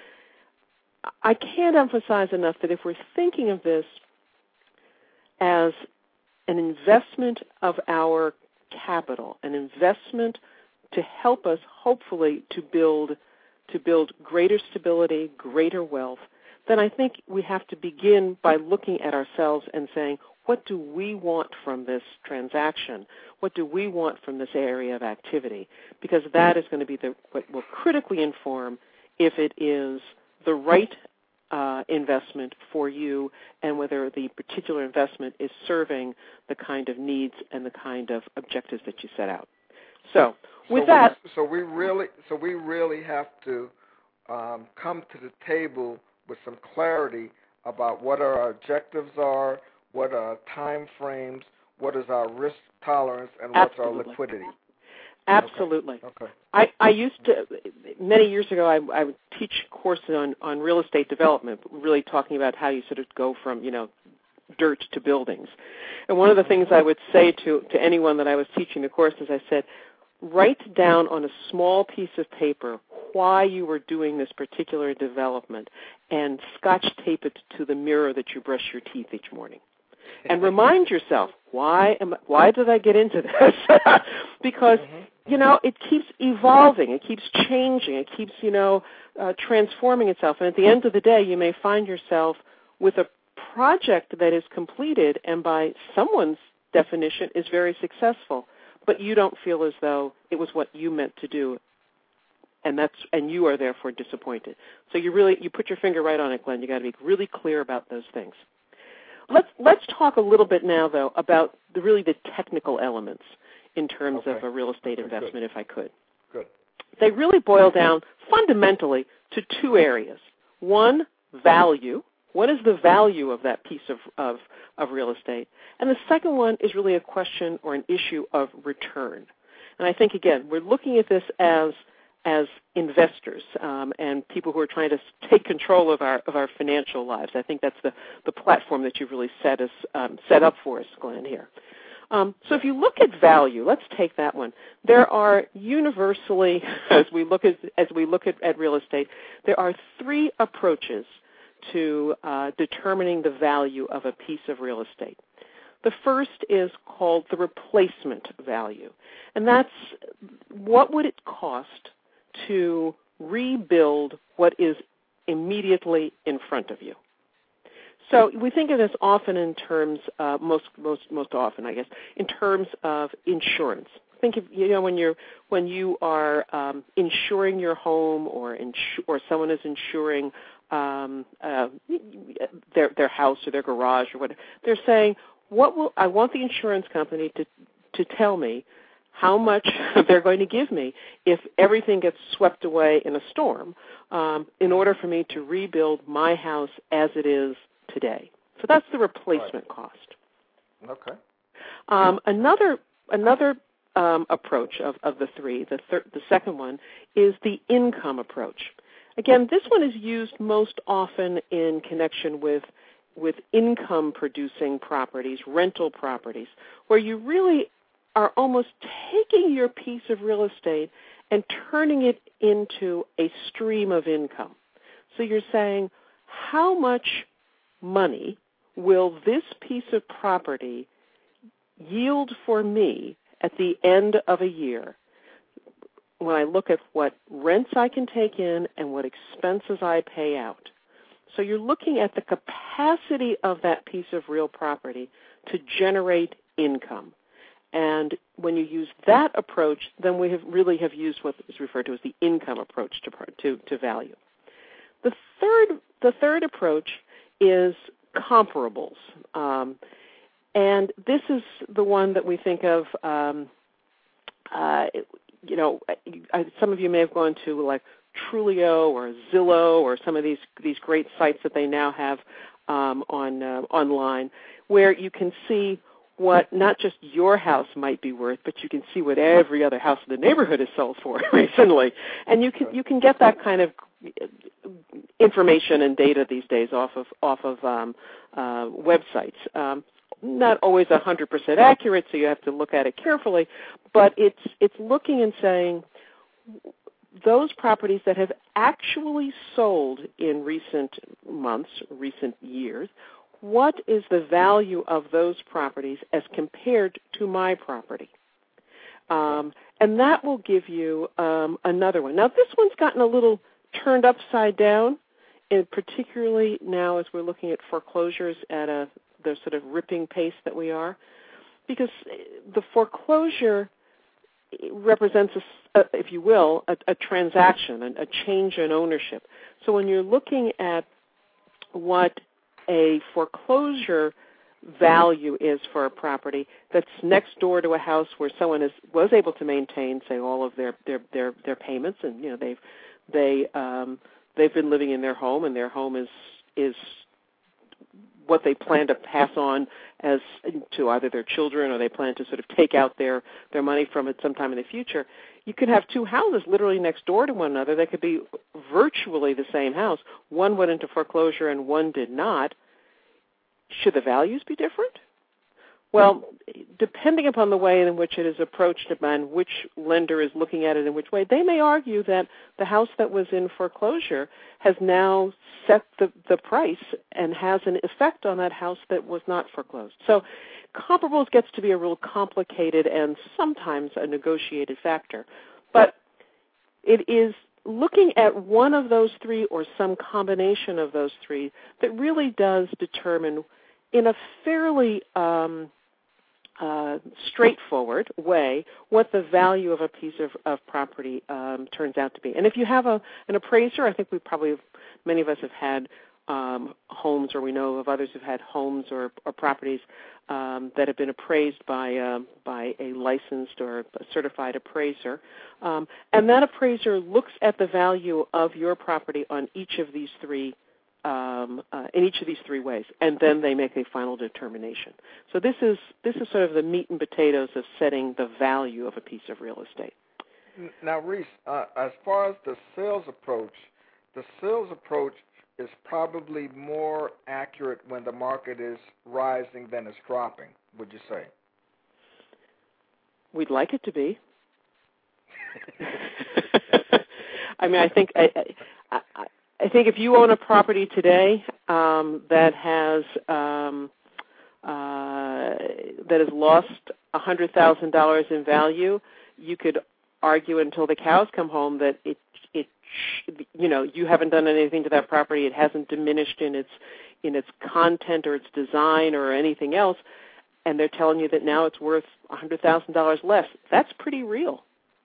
I can't emphasize enough that if we're thinking of this as an investment of our capital, an investment to help us, hopefully, to build to build greater stability, greater wealth, then I think we have to begin by looking at ourselves and saying, what do we want from this transaction? What do we want from this area of activity? Because that is going to be the, what will critically inform if it is the right uh, investment for you and whether the particular investment is serving the kind of needs and the kind of objectives that you set out. So, with so that, we, so we really, so we really have to um, come to the table with some clarity about what our objectives are, what are our time frames, what is our risk tolerance, and what's Absolutely. our liquidity. Absolutely. Okay. okay. I, I used to, many years ago, I, I would teach courses on, on real estate development, really talking about how you sort of go from, you know, dirt to buildings. And one of the things I would say to, to anyone that I was teaching the course is I said, write down on a small piece of paper why you were doing this particular development and scotch tape it to the mirror that you brush your teeth each morning. And remind yourself, why am why did I get into this? Because, you know, it keeps evolving. It keeps changing. It keeps, you know, uh, transforming itself. And at the end of the day, you may find yourself with a project that is completed and by someone's definition is very successful, but you don't feel as though it was what you meant to do, and that's and you are therefore disappointed. So you really you put your finger right on it, Glenn. You got to be really clear about those things. Let's let's talk a little bit now, though, about the really the technical elements in terms okay. of a real estate okay, investment, good. if I could. Good. They really boil down fundamentally to two areas. One, value. What is the value of that piece of, of, of real estate? And the second one is really a question or an issue of return. And I think, again, we're looking at this as as investors um, and people who are trying to take control of our of our financial lives. I think that's the, the platform that you've really set us um, set up for us, Glenn, here. Um, so if you look at value, let's take that one. There are universally, as we look at as we look at, at real estate, there are three approaches to uh, determining the value of a piece of real estate. The first is called the replacement value, and that's what would it cost to rebuild what is immediately in front of you. So we think of this often in terms, uh, most most most often, I guess, in terms of insurance. Think of, you know, when you're when you are um, insuring your home, or insu- or someone is insuring um, uh, their their house or their garage or whatever. They're saying, what will I want the insurance company to to tell me how much they're going to give me if everything gets swept away in a storm, um, in order for me to rebuild my house as it is today. So that's the replacement right. cost. Okay. Um, another another um, approach of, of the three, the thir- the second one, is the income approach. Again, this one is used most often in connection with with income-producing properties, rental properties, where you really are almost taking your piece of real estate and turning it into a stream of income. So you're saying, how much money will this piece of property yield for me at the end of a year when I look at what rents I can take in and what expenses I pay out? So you're looking at the capacity of that piece of real property to generate income. And when you use that approach, then we have really have used what is referred to as the income approach to, to, to value. The third, the third approach is comparables. Um, and this is the one that we think of, um, uh, you know, some of you may have gone to like Trulio or Zillow or some of these these great sites that they now have um, on uh, online, where you can see what not just your house might be worth, but you can see what every other house in the neighborhood has sold for recently, and you can you can get that kind of information and data these days off of off of um, uh, websites. Um, not always one hundred percent accurate, so you have to look at it carefully, but it's it's looking and saying, those properties that have actually sold in recent months, recent years, what is the value of those properties as compared to my property? Um, and that will give you um, another one. Now, this one's gotten a little turned upside down, and particularly now as we're looking at foreclosures at a the sort of ripping pace that we are, because the foreclosure represents, a, if you will, a, a transaction, a, a change in ownership. So when you're looking at what a foreclosure value is for a property that's next door to a house where someone is was able to maintain, say, all of their their their, their payments, and you know they've they um, they've been living in their home, and their home is is what they plan to pass on as to either their children, or they plan to sort of take out their, their money from it sometime in the future. You could have two houses literally next door to one another. They could be virtually the same house. One went into foreclosure and one did not. Should the values be different? Well, depending upon the way in which it is approached and which lender is looking at it in which way, they may argue that the house that was in foreclosure has now set the, the price and has an effect on that house that was not foreclosed. So comparables gets to be a real complicated and sometimes a negotiated factor. But it is looking at one of those three or some combination of those three that really does determine in a fairly um, uh, straightforward way what the value of a piece of, of property um, turns out to be. And if you have a, an appraiser, I think we probably, many of us have had um, homes, or we know of others who've had homes or, or properties um, that have been appraised by uh, by a licensed or a certified appraiser. Um, and that appraiser looks at the value of your property on each of these three Um, uh, in each of these three ways, and then they make a final determination. So this is this is sort of the meat and potatoes of setting the value of a piece of real estate. Now, Reese, uh, as far as the sales approach, the sales approach is probably more accurate when the market is rising than it's dropping, would you say? We'd like it to be. I mean, I think I, I, I I think if you own a property today um, that has um, uh, that has lost one hundred thousand dollars in value, you could argue until the cows come home that it, it, you know, you haven't done anything to that property. It hasn't diminished in its, in its content or its design or anything else, and they're telling you that now it's worth one hundred thousand dollars less. That's pretty real.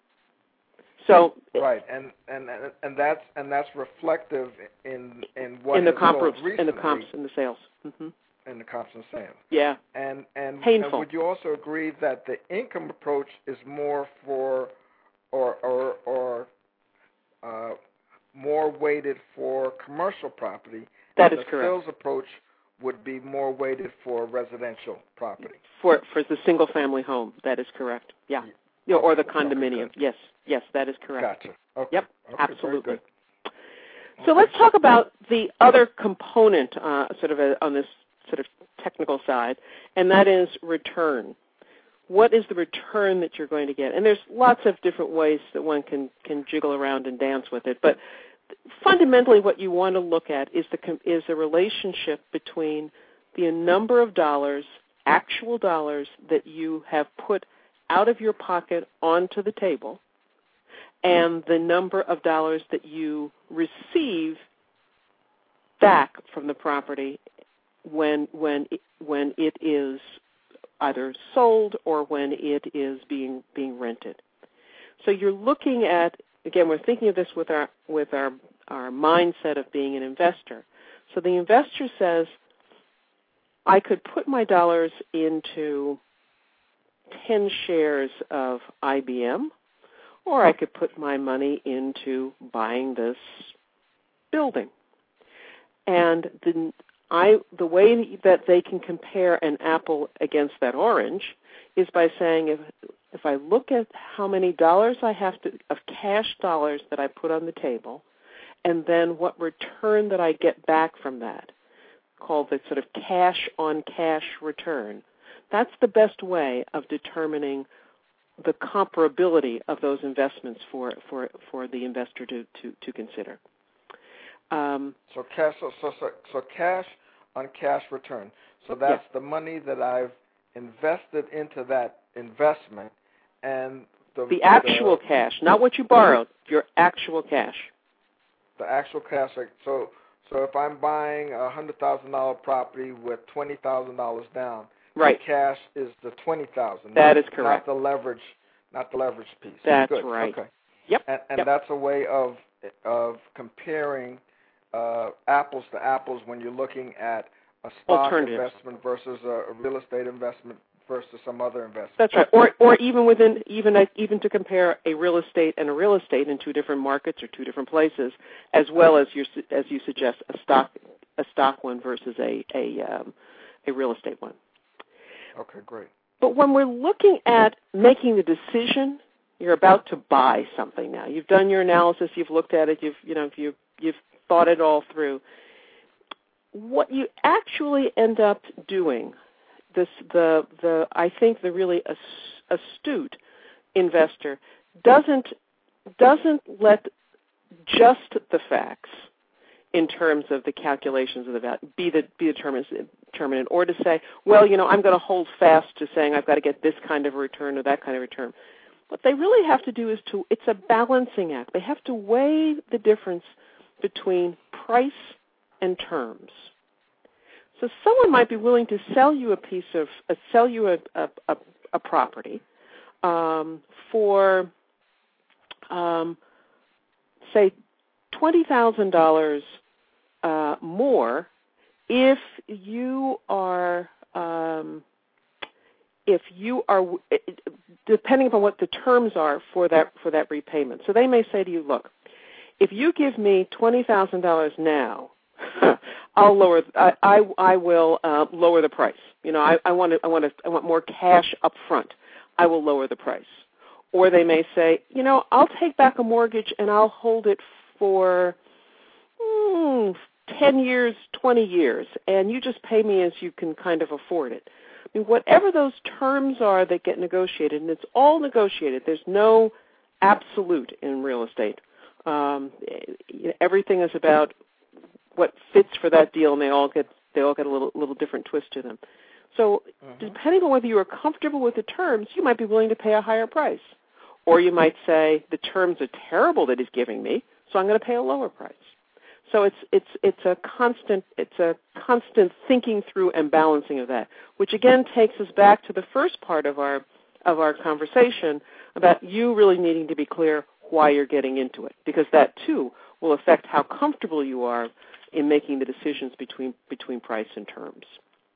So right, and and and that's and that's reflective in in what in the has comp sold recently, in the comps in the sales. Mm-hmm. In the comps and sales. Yeah. And and, Painful. and would you also agree that the income approach is more for, or or or uh, more weighted for commercial property? That and is the correct. Sales approach would be more weighted for residential property. For for the single family home, that is correct. Yeah. yeah. Or the Okay, condominium. okay, yes. Yes, that is correct. Gotcha. Okay. Yep. Okay, Absolutely. very So let's talk about the other component, uh, sort of a, on this sort of technical side, and that is return. What is the return that you're going to get? And there's lots of different ways that one can, can jiggle around and dance with it, but fundamentally what you want to look at is the is the relationship between the number of dollars, actual dollars, that you have put out of your pocket onto the table, and the number of dollars that you receive back from the property when when it, when it is either sold or when it is being being rented. So you're looking at, again, we're thinking of this with our with our our mindset of being an investor. So the investor says, I could put my dollars into ten shares of I B M, or I could put my money into buying this building. And the, I, the way that they can compare an apple against that orange is by saying, if if I look at how many dollars I have to, of cash dollars that I put on the table, and then what return that I get back from that, called the sort of cash-on-cash return, that's the best way of determining the comparability of those investments for, for, for the investor to, to, to consider. Um, so cash, so, so so so cash on cash return. So that's yeah. the money that I've invested into that investment, and the the actual the, cash, not what you borrowed. Your actual cash. The actual cash. So so if I'm buying a hundred thousand dollar property with twenty thousand dollars down, right? The cash is the twenty thousand. That not, is correct. Not the leverage, not the leverage piece. That's Good. right. Okay. Yep. And, and yep. that's a way of of comparing uh, apples to apples when you're looking at a stock investment versus a, a real estate investment versus some other investment. That's right. Or or even within even even to compare a real estate and a real estate in two different markets or two different places, as well as you as you suggest a stock a stock one versus a a um, a real estate one. Okay, great. But when we're looking at making the decision, you're about to buy something now. You've done your analysis, you've looked at it, you've you know you've you've thought it all through. What you actually end up doing, this the the I think the really astute investor doesn't doesn't let just the facts in terms of the calculations of the value be the be determinant, determinant or to say, well, you know, I'm going to hold fast to saying I've got to get this kind of return or that kind of return. What they really have to do is to it's a balancing act. They have to weigh the difference between price and terms. So someone might be willing to sell you a piece of uh, sell you a a, a, a property um, for um, say twenty thousand dollars uh, more if you are um, if you are depending upon what the terms are for that for that repayment. So they may say to you, look, if you give me twenty thousand dollars now, I'll lower. I I, I will uh, lower the price. You know, I, I want to, I want to, I want more cash up front. I will lower the price. Or they may say, you know, I'll take back a mortgage and I'll hold it for mm, ten years, twenty years, and you just pay me as you can kind of afford it. I mean, whatever those terms are that get negotiated, and it's all negotiated. There's no absolute in real estate. Um, everything is about what fits for that deal, and they all get they all get a little little different twist to them. So mm-hmm. depending on whether you are comfortable with the terms, you might be willing to pay a higher price. Or you might say, the terms are terrible that he's giving me, so I'm going to pay a lower price. So it's it's it's a constant it's a constant thinking through and balancing of that, which again takes us back to the first part of our of our conversation about you really needing to be clear why you're getting into it, because that too will affect how comfortable you are in making the decisions between between price and terms.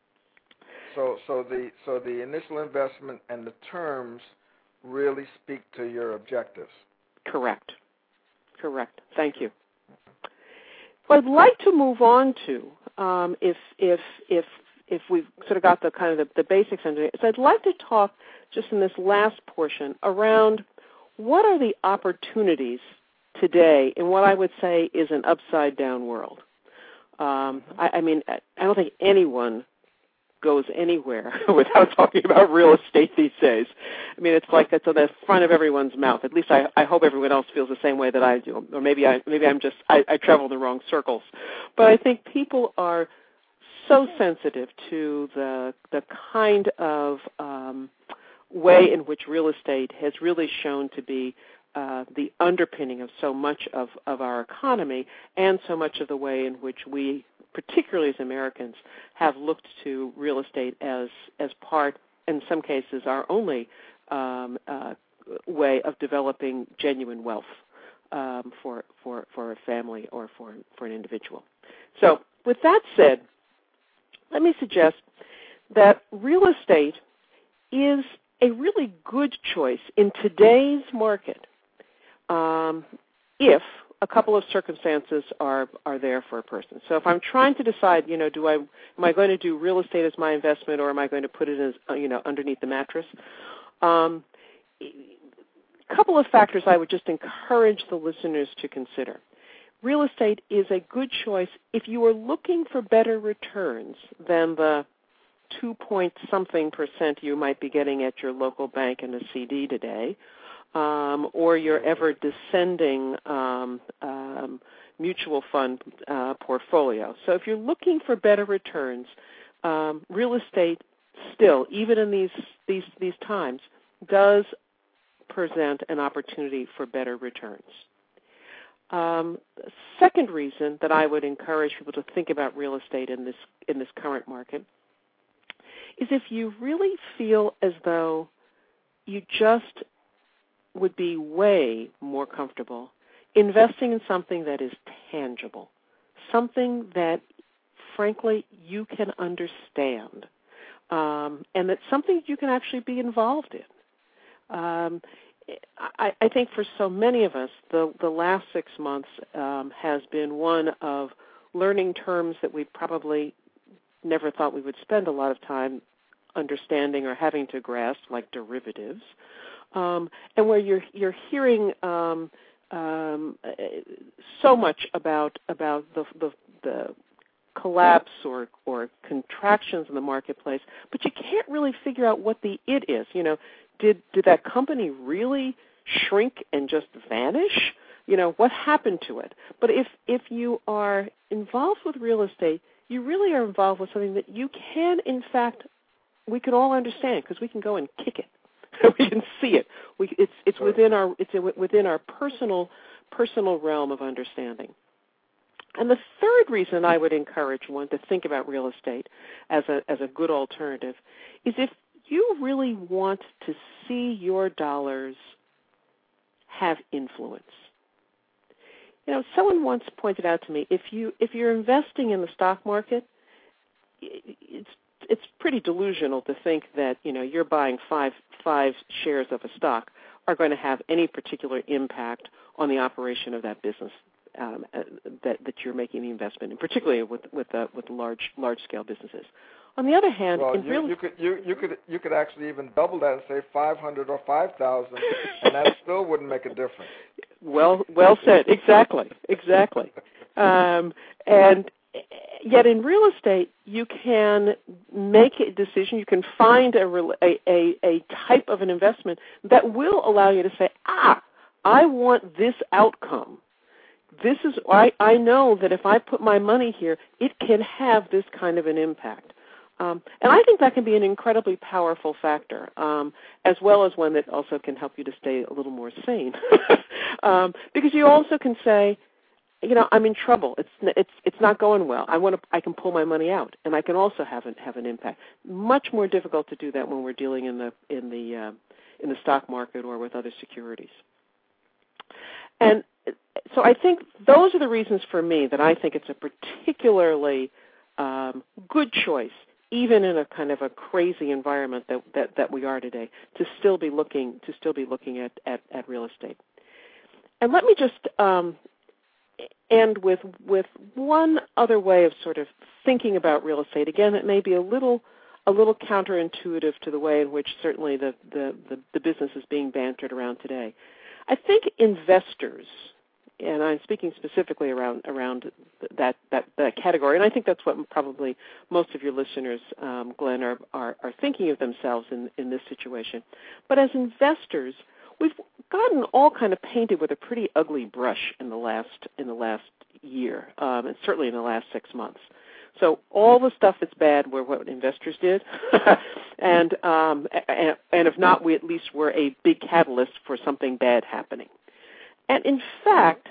So so the so the initial investment and the terms really speak to your objectives. Correct. Correct. Thank you. What I'd like to move on to, um, if if if if we've sort of got the kind of the, the basics under it, is I'd like to talk just in this last portion around what are the opportunities today in what I would say is an upside down world. Um, I, I mean, I don't think anyone goes anywhere without talking about real estate these days. I mean, it's like it's on the front of everyone's mouth. At least I, I hope everyone else feels the same way that I do. Or maybe I maybe I'm just I, I travel in the wrong circles. But I think people are so sensitive to the the kind of um, way in which real estate has really shown to be uh, the underpinning of so much of, of our economy and so much of the way in which we, particularly as Americans, have looked to real estate as as part, in some cases, our only um, uh, way of developing genuine wealth um, for for for a family or for for an individual. So, with that said, let me suggest that real estate is a really good choice in today's market um, if a couple of circumstances are, are there for a person. So if I'm trying to decide, you know, do I am I going to do real estate as my investment, or am I going to put it as, you know, underneath the mattress? Um, a couple of factors I would just encourage the listeners to consider. Real estate is a good choice if you are looking for better returns than the two point something percent you might be getting at your local bank in a C D today, um, or your ever descending um, um, mutual fund uh, portfolio. So if you're looking for better returns, um, real estate still, even in these these these times, does present an opportunity for better returns. Um, the second reason that I would encourage people to think about real estate in this in this current market is if you really feel as though you just would be way more comfortable investing in something that is tangible, something that, frankly, you can understand, um, and that's something you can actually be involved in. Um, I, I think for so many of us, the, the last six months um, has been one of learning terms that we probably never thought we would spend a lot of time understanding or having to grasp, like derivatives, um, and where you're you're hearing um, um, so much about about the, the the collapse or or contractions in the marketplace, but you can't really figure out what the it is. You know, did did that company really shrink and just vanish? You know, what happened to it? But if if you are involved with real estate, you really are involved with something that you can, in fact, we can all understand because we can go and kick it. We can see it. We, it's it's Sorry. within our it's within our personal personal realm of understanding. And the third reason I would encourage one to think about real estate as a as a good alternative is if you really want to see your dollars have influence. You know, someone once pointed out to me, if you if you're investing in the stock market, it's it's pretty delusional to think that, you know, you're buying five five shares of a stock are going to have any particular impact on the operation of that business um, that that you're making the investment in, particularly with with uh, with large large scale businesses. On the other hand, well, in you, real you could you, you could you could actually even double that and say five hundred or five thousand, and that still wouldn't make a difference. Well, well said. Exactly, exactly. Um, and yet, in real estate, you can make a decision. You can find a, a, a, a type of an investment that will allow you to say, ah, I want this outcome. This is I, I know that if I put my money here, it can have this kind of an impact. Um, and I think that can be an incredibly powerful factor, um, as well as one that also can help you to stay a little more sane. um, because you also can say, you know, I'm in trouble. It's it's it's not going well. I want to. I can pull my money out, and I can also have an have an impact. Much more difficult to do that when we're dealing in the in the uh, in the stock market or with other securities. And so I think those are the reasons for me that I think it's a particularly um, good choice, even in a kind of a crazy environment that, that, that we are today, to still be looking to still be looking at, at, at real estate. And let me just um, end with with one other way of sort of thinking about real estate. Again, it may be a little a little counterintuitive to the way in which certainly the, the, the, the business is being bantered around today. I think investors, and I'm speaking specifically around around that, that, that category, and I think that's what probably most of your listeners, um, Glenn, are, are, are thinking of themselves in, in this situation. But as investors, we've gotten all kind of painted with a pretty ugly brush in the last in the last year, um, and certainly in the last six months. So all the stuff that's bad were what investors did, and, um, and and if not, we at least were a big catalyst for something bad happening. And in fact,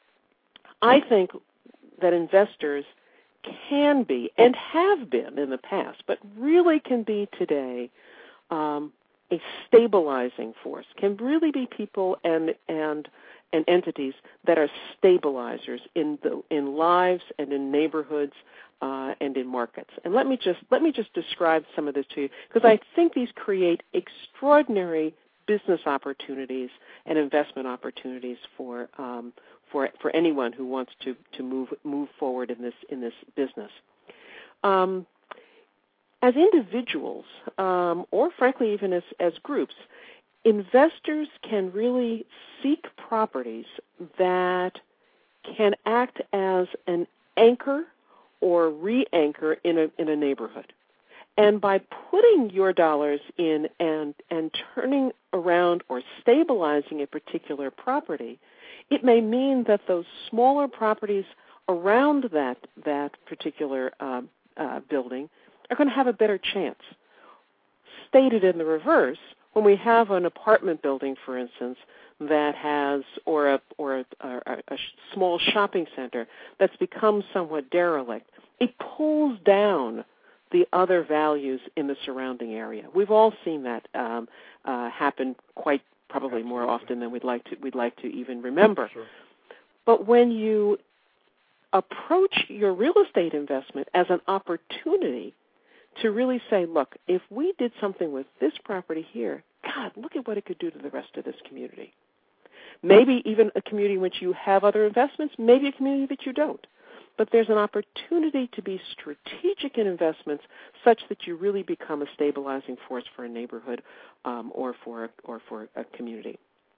I think that investors can be and have been in the past, but really can be today, um, a stabilizing force. Can really be people and and and entities that are stabilizers in the in lives and in neighborhoods. Uh, and in markets. And let me just let me just describe some of this to you, because I think these create extraordinary business opportunities and investment opportunities for um, for for anyone who wants to, to move move forward in this in this business. Um, as individuals, um, or frankly even as as groups, investors can really seek properties that can act as an anchor or re-anchor in a in a neighborhood. And by putting your dollars in and and turning around or stabilizing a particular property, it may mean that those smaller properties around that that particular uh, uh, building are going to have a better chance. Stated in the reverse, when we have an apartment building, for instance, that has, or a or a, a, a small shopping center that's become somewhat derelict, it pulls down the other values in the surrounding area. We've all seen that um, uh, happen quite probably Absolutely. more often than we'd like to we'd like to even remember. Sure. But when you approach your real estate investment as an opportunity to really say, look, if we did something with this property here, God, look at what it could do to the rest of this community. Maybe even a community in which you have other investments, maybe a community that you don't. But there's an opportunity to be strategic in investments such that you really become a stabilizing force for a neighborhood um, or for a, or for a community.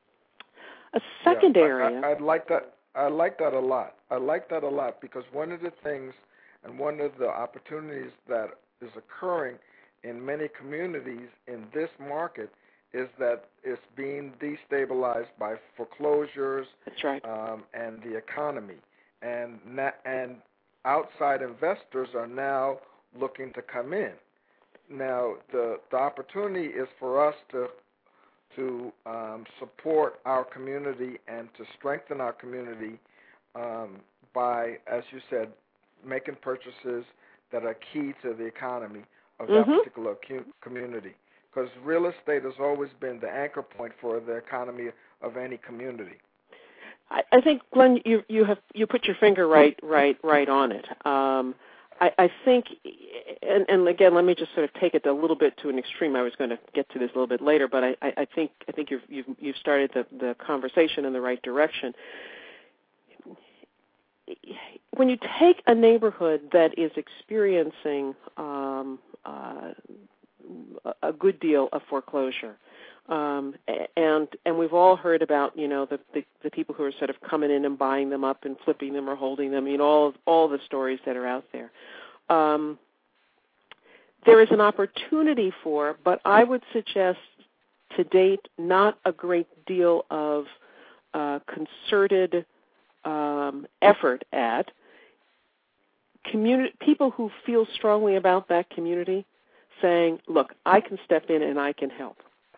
A second yeah, area. I, I, I'd like that. I like that a lot. I like that a lot because one of the things and one of the opportunities that is occurring in many communities in this market is that it's being destabilized by foreclosures. That's right. um, and the economy. And na- and outside investors are now looking to come in. Now, the, the opportunity is for us to to um, support our community and to strengthen our community um, by, as you said, making purchases that are key to the economy of that mm-hmm. particular cu- community. Because real estate has always been the anchor point for the economy of any community. I, I think, Glenn, you you have you put your finger right right right on it. Um, I, I think, and, and again, let me just sort of take it a little bit to an extreme. I was going to get to this a little bit later, but I, I think I think you've you've, you've started the, the conversation in the right direction. When you take a neighborhood that is experiencing um, uh, a good deal of foreclosure, um, and and we've all heard about you know the, the the people who are sort of coming in and buying them up and flipping them or holding them. You know all all the stories that are out there. Um, there is an opportunity for, but I would suggest to date not a great deal of uh, concerted um, effort at community, people who feel strongly about that community saying, look, I can step in and I can help.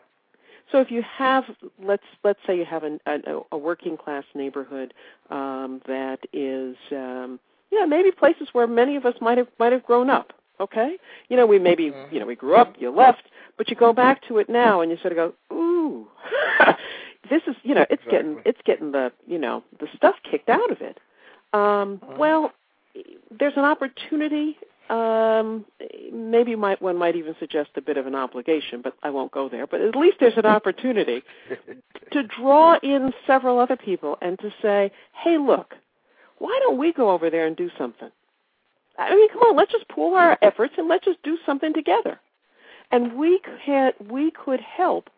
So if you have, let's let's say you have an, a, a working class neighborhood um, that is, um, yeah, maybe places where many of us might have might have grown up. Okay, you know, we maybe you know we grew up, you left, but you go back to it now and you sort of go, ooh, this is you know it's exactly. getting it's getting the you know the stuff kicked out of it. Um, uh-huh. Well, there's an opportunity. Um, maybe might, one might even suggest a bit of an obligation, but I won't go there. But at least there's an opportunity to draw in several other people and to say, hey, look, why don't we go over there and do something? I mean, come on, let's just pool our efforts and let's just do something together. And we could, we could help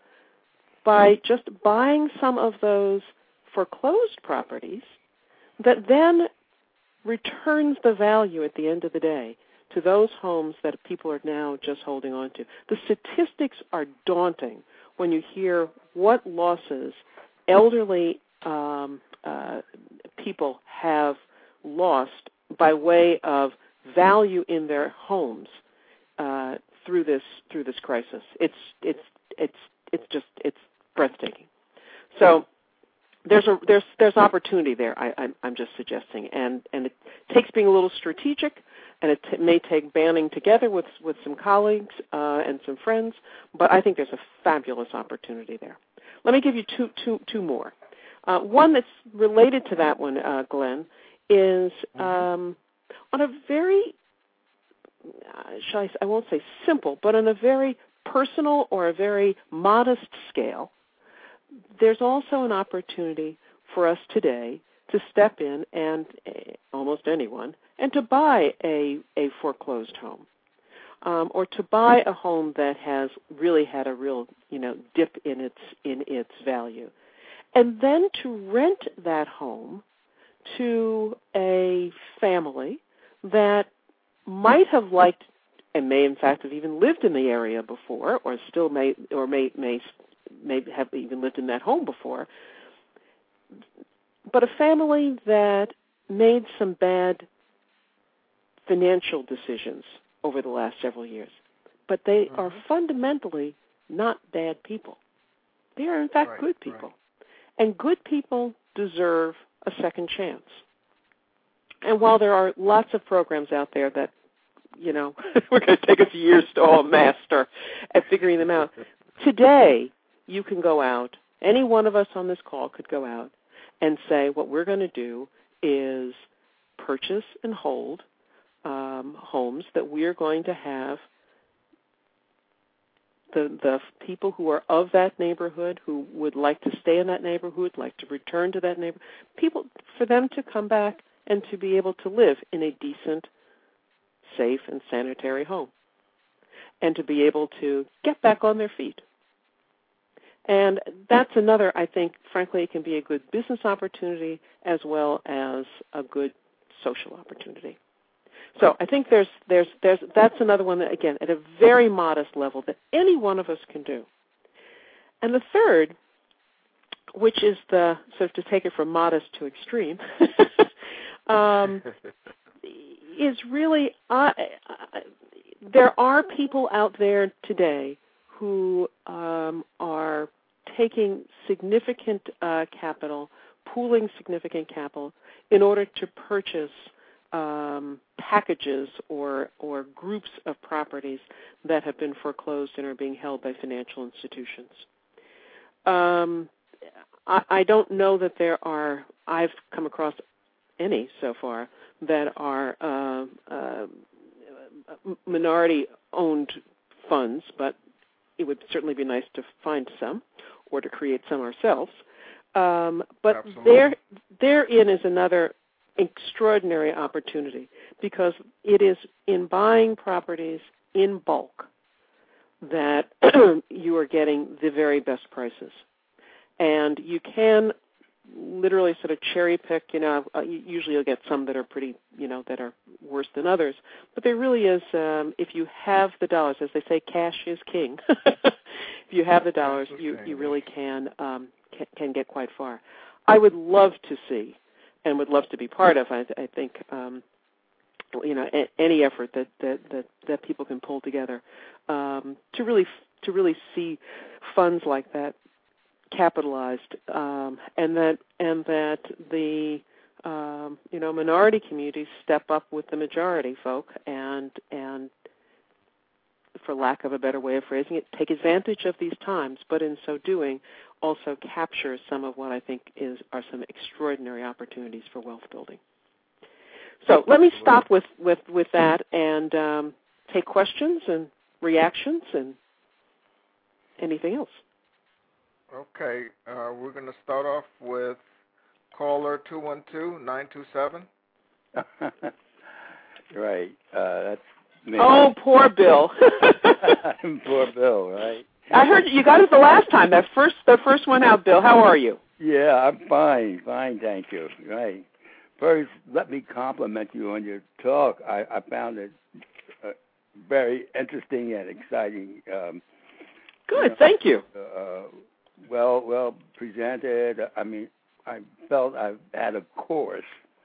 by just buying some of those foreclosed properties that then returns the value at the end of the day to those homes that people are now just holding on to. The statistics are daunting when you hear what losses elderly um, uh, people have lost by way of value in their homes uh, through this through this crisis. It's it's it's it's just it's breathtaking. So there's a there's there's opportunity there. I, I'm I'm just suggesting, and and it takes being a little strategic. And it t- may take banding together with with some colleagues uh, and some friends, but I think there's a fabulous opportunity there. Let me give you two, two, two more. Uh, one that's related to that one, uh, Glenn, is um, on a very, uh, shall I, I won't say simple, but on a very personal or a very modest scale, there's also an opportunity for us today to step in and uh, almost anyone, and to buy a, a foreclosed home, um, or to buy a home that has really had a real, you know, dip in its in its value, and then to rent that home to a family that might have liked and may in fact have even lived in the area before, or still may or may may may have even lived in that home before, but a family that made some bad financial decisions over the last several years. But they mm-hmm. are fundamentally not bad people. They are, in fact, right, good people. Right. And good people deserve a second chance. And while there are lots of programs out there that, you know, we're going to take us years to all master at figuring them out, today you can go out, any one of us on this call could go out and say what we're going to do is purchase and hold um, homes that we are going to have the the people who are of that neighborhood, who would like to stay in that neighborhood, like to return to that neighborhood, people, for them to come back and to be able to live in a decent, safe, and sanitary home, and to be able to get back on their feet. And that's another, I think, frankly, it can be a good business opportunity as well as a good social opportunity. So I think there's, there's, there's, that's another one that, again, at a very modest level that any one of us can do. And the third, which is the, sort of to take it from modest to extreme, um, is really, uh, there are people out there today who um, are taking significant uh, capital, pooling significant capital in order to purchase um, packages or or groups of properties that have been foreclosed and are being held by financial institutions. Um, I, I don't know that there are, I've come across any so far, that are uh, uh, minority-owned funds, but it would certainly be nice to find some or to create some ourselves. Um, but Absolutely. there, therein is another extraordinary opportunity, because it is in buying properties in bulk that you are getting the very best prices. And you can literally sort of cherry pick, you know, uh, usually you'll get some that are pretty, you know, that are worse than others. But there really is, um, if you have the dollars, as they say, cash is king. If you have the dollars, you, you really can, um, can can get quite far. I would love to see, and would love to be part of, I, I think, um, you know, a, any effort that, that, that, that people can pull together um, to really to really see funds like that capitalized, um, and that and that the um, you know minority communities step up with the majority folk and and for lack of a better way of phrasing it, take advantage of these times, but in so doing also capture some of what I think is are some extraordinary opportunities for wealth building. So let me stop with, with, with that and um, take questions and reactions and anything else. Okay, uh, we're going to start off with caller two one two, nine two seven. Right, uh, that's me. Oh, poor Bill. Poor Bill, right? I heard you got it the last time. That first, the first one out, Bill. How are you? Yeah, I'm fine, fine, thank you. Right. First, let me compliment you on your talk. I, I found it uh, very interesting and exciting. Um, Good, you know, thank you. Uh, well, well presented. I mean, I felt I've had a course.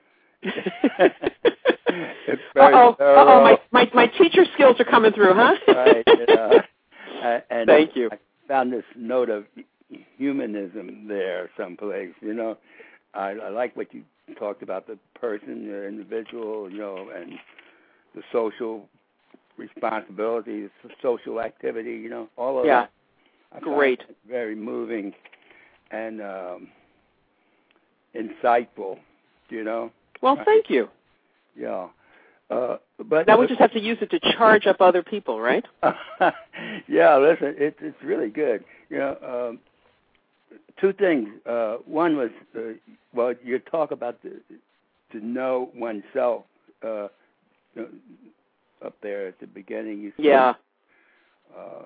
It's very Uh-oh, thorough. uh-oh, my, my, my teacher skills are coming through, huh? Right. Uh, and thank you. I found this note of humanism there someplace. You know, I, I like what you talked about, the person, the individual, you know, and the social responsibilities, social activity, you know, all of yeah. that. I Great. Found it very moving and um, insightful, you know. Well, thank you. Yeah. Uh, but now we just have to use it to charge up other people, right? Yeah, listen, it, it's really good. You know, um, two things. Uh, one was, uh, well, you talk about the, to know oneself uh, up there at the beginning. You said, yeah. Uh,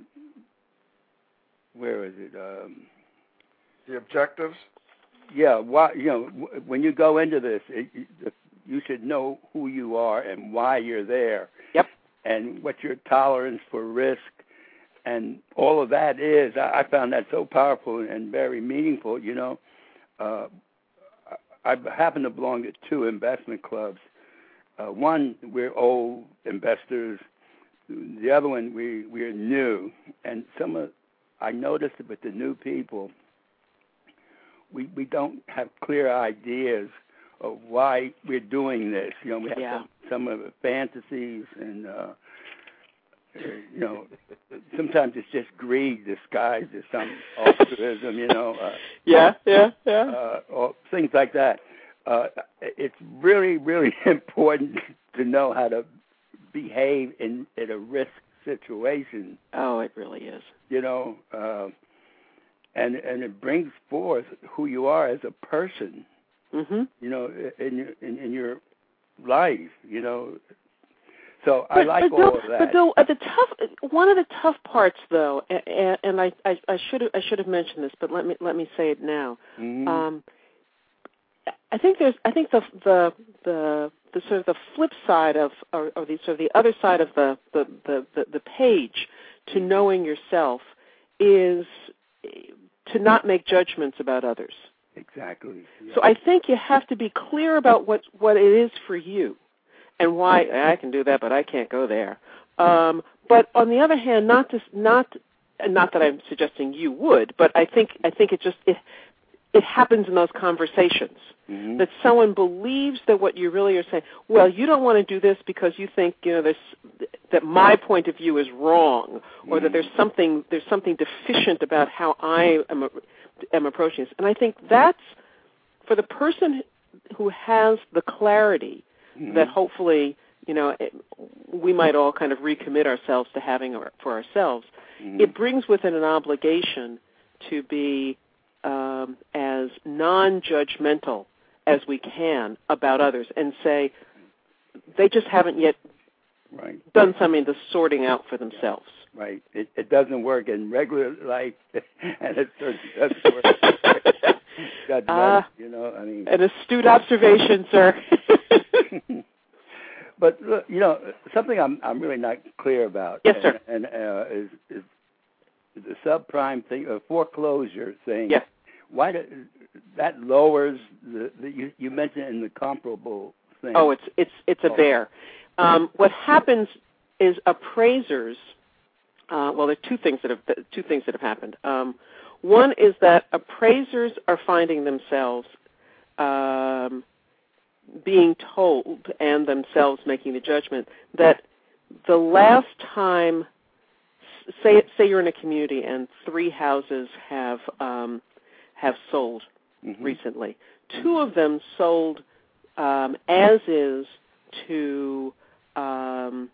where is it? Um, the objectives? Yeah, why, you know, when you go into this, it, you should know who you are and why you're there. Yep. And what your tolerance for risk and all of that is. I found that so powerful and very meaningful, you know. Uh, I happen to belong to two investment clubs. Uh, one, we're old investors. The other one, we, we're new. And some of, I noticed it with the new people, we, we don't have clear ideas of why we're doing this. You know, we have yeah. some, some of the fantasies and, uh, you know, sometimes it's just greed disguised as some altruism, you know. Uh, yeah, yeah, yeah. Uh, or things like that. Uh, it's really, really important to know how to behave in, in a risk situation. Oh, it really is. You know, uh, and and it brings forth who you are as a person. Mm-hmm. You know, in your in, in your life. You know, so but, I like but all Bill, of that. But Bill, uh, the tough one of the tough parts, though, and, and I, I, I should have I should have mentioned this, but let me let me say it now. Mm-hmm. Um, I think there's I think the the the the sort of the flip side of or, or the sort of the other side of the the, the, the the page to knowing yourself is to not make judgments about others. Exactly. Yeah. So I think you have to be clear about what, what it is for you and why I can do that, but I can't go there. Um, but on the other hand, not to, not not that I'm suggesting you would, but I think I think it just it it happens in those conversations. Mm-hmm. That someone believes that what you really are saying, well, you don't want to do this because you think, you know, this, that my point of view is wrong, or mm-hmm. that there's something there's something deficient about how I am, am approaching this. And I think that's, for the person who has the clarity mm-hmm. that hopefully, you know, it, we might all kind of recommit ourselves to having for ourselves, mm-hmm. it brings with it an obligation to be um, as non-judgmental as we can about others and say they just haven't yet right. done something to sorting out for themselves. Right. It, it doesn't work in regular life, and it certainly doesn't work. Judgment, uh, you know, I mean. An astute observation, sir. But look, you know, something I'm I'm really not clear about. Yes, sir. And, and uh, is, is the subprime thing, uh, foreclosure thing. Yes. Why do, that lowers the, the you, you mentioned in the comparable thing? Oh, it's it's it's a Oh. bear. Um, what happens is appraisers. Uh, well, there are two things that have two things that have happened. Um, one is that appraisers are finding themselves um, being told and themselves making the judgment that the last time, say say you're in a community and three houses have um, have sold mm-hmm. recently. Two of them sold um, as is to um,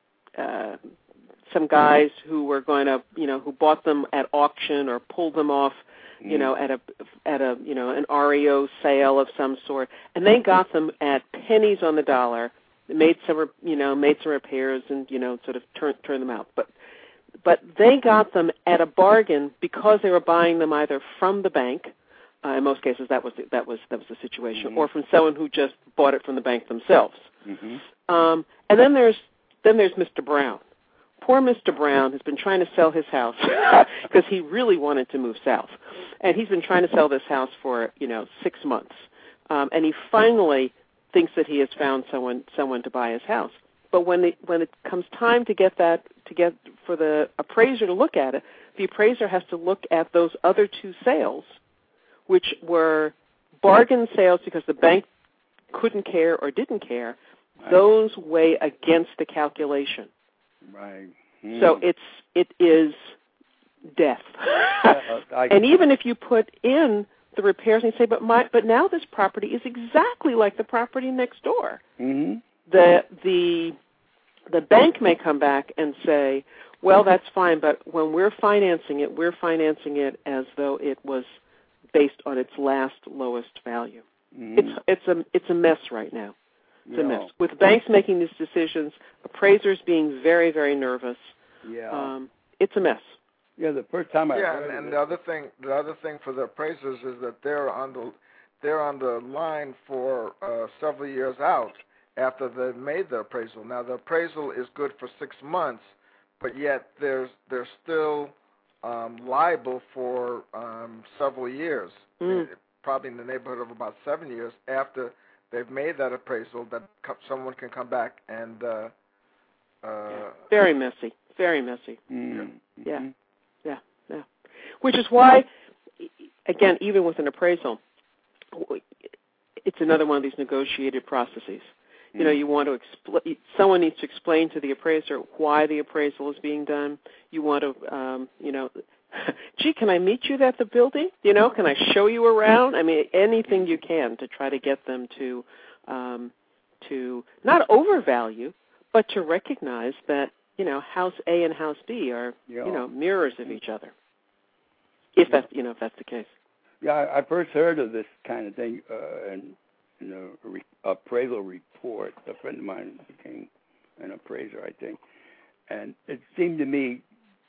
uh, some guys who were going to, you know, who bought them at auction or pulled them off, you know, at a at a you know an R E O sale of some sort, and they got them at pennies on the dollar, made some you know made some repairs and you know sort of turned turned them out, but but they got them at a bargain because they were buying them either from the bank. Uh, in most cases, that was the, that was that was the situation, mm-hmm. or from someone who just bought it from the bank themselves. Mm-hmm. Um, and then there's then there's Mister Brown. Poor Mister Brown has been trying to sell his house because he really wanted to move south, and he's been trying to sell this house for you know six months, um, and he finally thinks that he has found someone someone to buy his house. But when the, when it comes time to get that to get for the appraiser to look at it, the appraiser has to look at those other two sales, which were bargain sales because the bank couldn't care or didn't care. Right. Those weigh against the calculation. Right. Mm. So it's it is death. Yeah, I, and even if you put in the repairs and you say, but my but now this property is exactly like the property next door. Mm-hmm. The the the bank may come back and say, well, that's fine, but when we're financing it, we're financing it as though it was based on its last lowest value. Mm-hmm. It's it's a it's a mess right now. It's yeah. a mess. With banks making these decisions, appraisers being very, very nervous. Yeah. Um, it's a mess. Yeah, the first time I yeah, heard and, and it, the other thing, the other thing for the appraisers is that they're on the they're on the line for uh, several years out after they've made the appraisal. Now, the appraisal is good for six months, but yet there's they're still um, liable for um, several years, Mm. probably in the neighborhood of about seven years after they've made that appraisal. That co- someone can come back and uh, uh, very messy, very messy. Mm-hmm. Yeah. Yeah, yeah. Which is why, again, even with an appraisal, it's another one of these negotiated processes. You know, you want to expl- someone needs to explain to the appraiser why the appraisal is being done. You want to, um, you know, gee, can I meet you at the building? You know, can I show you around? I mean, anything you can to try to get them to, um, to not overvalue, but to recognize that, you know, House A and House B are, yeah. you know, mirrors of each other. If yeah. that's, you know, if that's the case. Yeah, I, I first heard of this kind of thing uh, in, in a re- appraisal report. A friend of mine became an appraiser, I think, and it seemed to me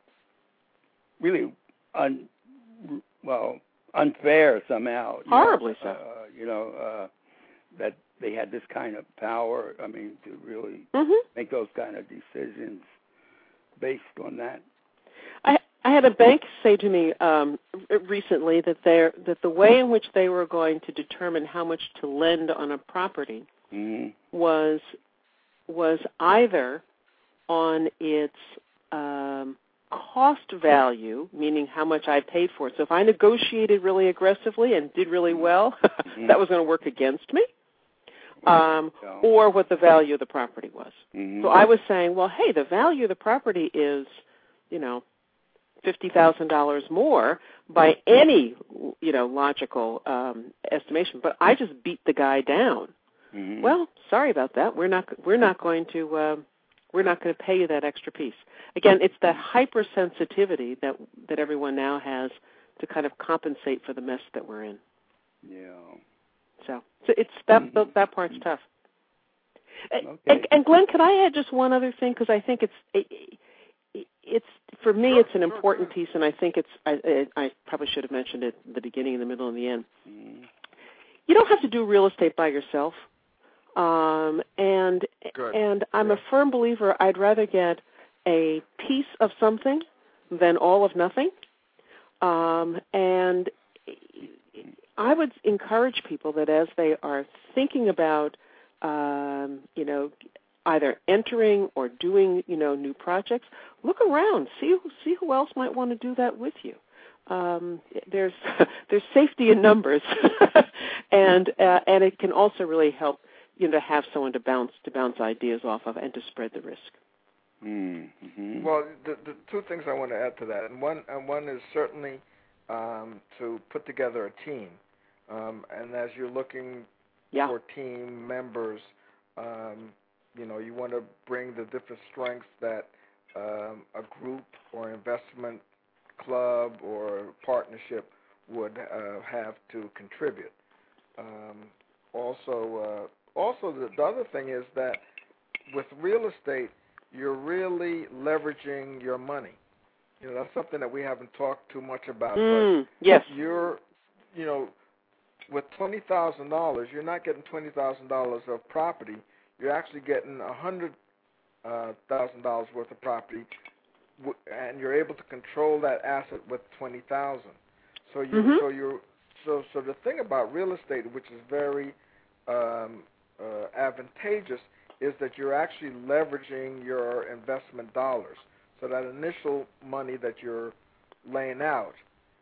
really un, well unfair somehow. Horribly know, so. Uh, you know uh, that they had this kind of power. I mean, to really mm-hmm. make those kind of decisions based on that. I I had a bank say to me um, recently that they that the way in which they were going to determine how much to lend on a property mm-hmm. was was either on its um, cost value, meaning how much I paid for it. So if I negotiated really aggressively and did really well, mm-hmm. that was going to work against me. Um, or what the value of the property was. Mm-hmm. So I was saying, well, hey, the value of the property is, you know, fifty thousand dollars more by any, you know, logical um, estimation. But I just beat the guy down. Mm-hmm. Well, sorry about that. We're not we're not going to uh, we're not going to pay you that extra piece. Again, it's that hypersensitivity that that everyone now has to kind of compensate for the mess that we're in. Yeah. So, so it's that mm-hmm. that part's tough. Okay. And, and Glenn, could I add just one other thing, because I think it's it, it's for me it's an important piece, and I think it's I, I probably should have mentioned it in the beginning, in the middle, and the end. Mm-hmm. You don't have to do real estate by yourself, um, and Good. and I'm yeah. a firm believer. I'd rather get a piece of something than all of nothing, um, and I would encourage people that as they are thinking about um, you know, either entering or doing, you know, new projects, look around, see see who else might want to do that with you. Um, there's there's safety in numbers, and uh, and it can also really help, you know, to have someone to bounce to bounce ideas off of and to spread the risk. Mm-hmm. Well, the, the two things I want to add to that, and one and one is certainly um, to put together a team, um, and as you're looking yeah. for team members, um, you know, you want to bring the different strengths that um, a group or investment club or partnership would uh, have to contribute. Um, also, uh, also the, the other thing is that with real estate, you're really leveraging your money. You know, that's something that we haven't talked too much about. Mm, but yes. You're, you know, with twenty thousand dollars, you're not getting twenty thousand dollars of property. You're actually getting one hundred thousand dollars worth of property, and you're able to control that asset with twenty thousand dollars. So you, mm-hmm. so you, so so the thing about real estate, which is very um, uh, advantageous, is that you're actually leveraging your investment dollars. So that initial money that you're laying out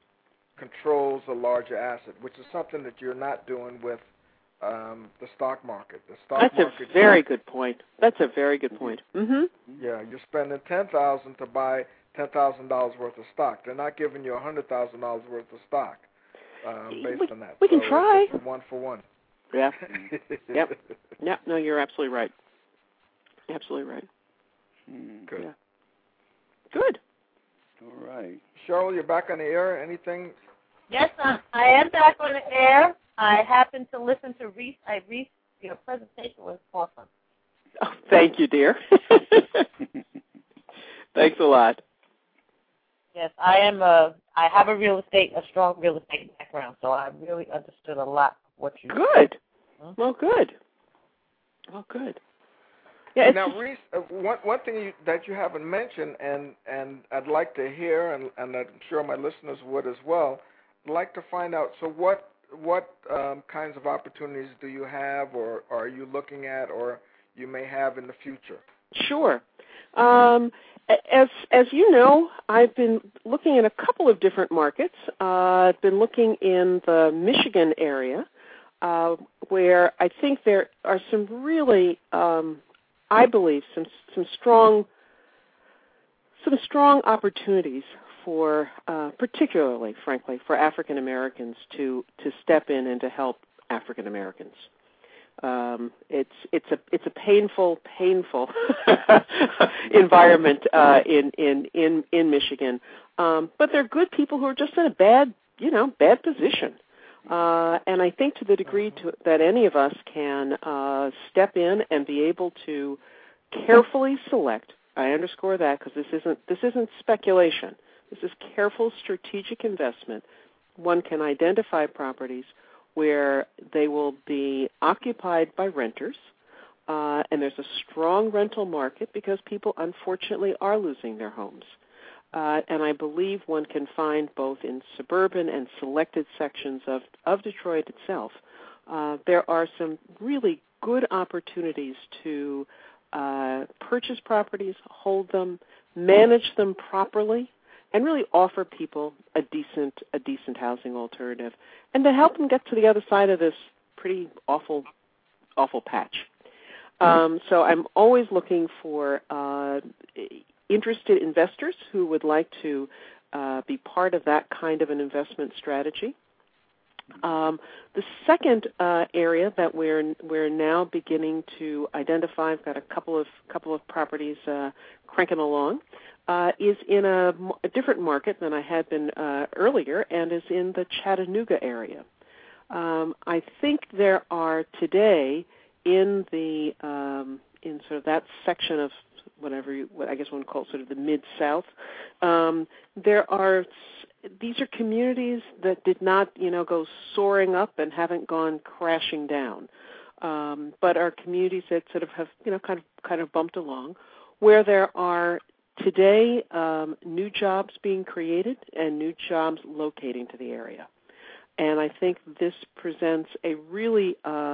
controls a larger asset, which is something that you're not doing with um, the stock market. The stock That's market. a very good point. That's a very good point. Mm-hmm. Yeah, you're spending ten thousand dollars to buy ten thousand dollars worth of stock. They're not giving you one hundred thousand dollars worth of stock um, based we, on that. We so can try. It's one for one. Yeah. Yep. Yep. No, you're absolutely right. Absolutely right. Good. Yeah. Good. All right. Cheryl, you're back on the air. Anything? Yes, I, I am back on the air. I happened to listen to Reese. I Reese, your presentation was awesome. Oh, thank you, dear. Thanks a lot. Yes, I am a. I have a real estate, a strong real estate background, so I really understood a lot of what you. Good. Mm-hmm. Well, good. Well, good. Yeah. Now, Reese, uh, one one thing you, that you haven't mentioned, and, and I'd like to hear, and, and I'm sure my listeners would as well, I'd like to find out. So, what what um, kinds of opportunities do you have, or, or are you looking at, or you may have in the future? Sure. Um, as as you know, I've been looking at a couple of different markets. Uh, I've been looking in the Michigan area, uh, where I think there are some really, um, I believe, some some strong some strong opportunities for, uh, particularly, frankly, for African Americans to to step in and to help African Americans. Um, it's it's a it's a painful painful environment uh, in in in in Michigan, um, but they're good people who are just in a bad you know bad position, uh, and I think to the degree to, that any of us can uh, step in and be able to carefully select. I underscore that because this isn't this isn't speculation. This is careful strategic investment. One can identify properties where they will be occupied by renters, uh, and there's a strong rental market because people unfortunately are losing their homes. Uh, and I believe one can find both in suburban and selected sections of, of Detroit itself, uh, there are some really good opportunities to uh, purchase properties, hold them, manage them properly, and really offer people a decent a decent housing alternative, and to help them get to the other side of this pretty awful awful patch. Um, so I'm always looking for uh, interested investors who would like to uh, be part of that kind of an investment strategy. Um, the second uh, area that we're we're now beginning to identify, I've got a couple of couple of properties uh, cranking along. Uh, is in a, a different market than I had been uh, earlier, and is in the Chattanooga area. Um, I think there are today in the um, in sort of that section of whatever you, what I guess one would call sort of the Mid-South. Um, there are these are communities that did not you know go soaring up and haven't gone crashing down, um, but are communities that sort of have you know kind of kind of bumped along, where there are today, um, new jobs being created and new jobs locating to the area. And I think this presents a really uh,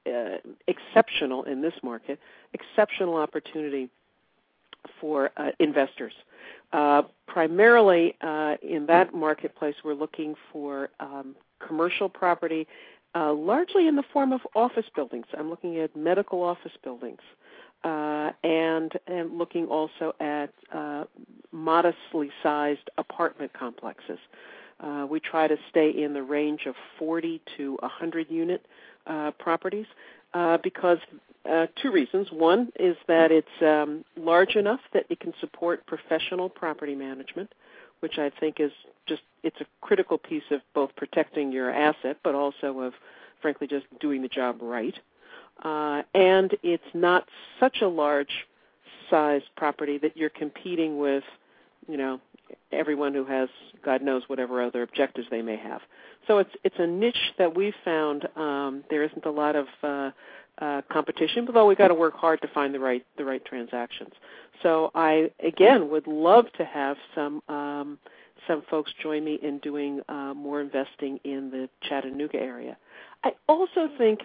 uh, exceptional in this market, exceptional opportunity for uh, investors. Uh, primarily uh, in that marketplace, we're looking for um, commercial property, uh, largely in the form of office buildings. I'm looking at medical office buildings, uh, and and looking also at uh, modestly sized apartment complexes. Uh, we try to stay in the range of forty to one hundred unit uh, properties uh, because uh, two reasons. One is that it's um, large enough that it can support professional property management, which I think is just, it's a critical piece of both protecting your asset, but also of, frankly, just doing the job right. Uh, and it's not such a large size property that you're competing with, you know, everyone who has God knows whatever other objectives they may have. So it's it's a niche that we've found. Um, there isn't a lot of uh, uh, competition, although we've got to work hard to find the right the right transactions. So I again would love to have some um, some folks join me in doing uh, more investing in the Chattanooga area. I also think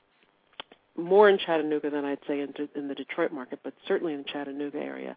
more in Chattanooga than I'd say in, in the Detroit market, but certainly in the Chattanooga area.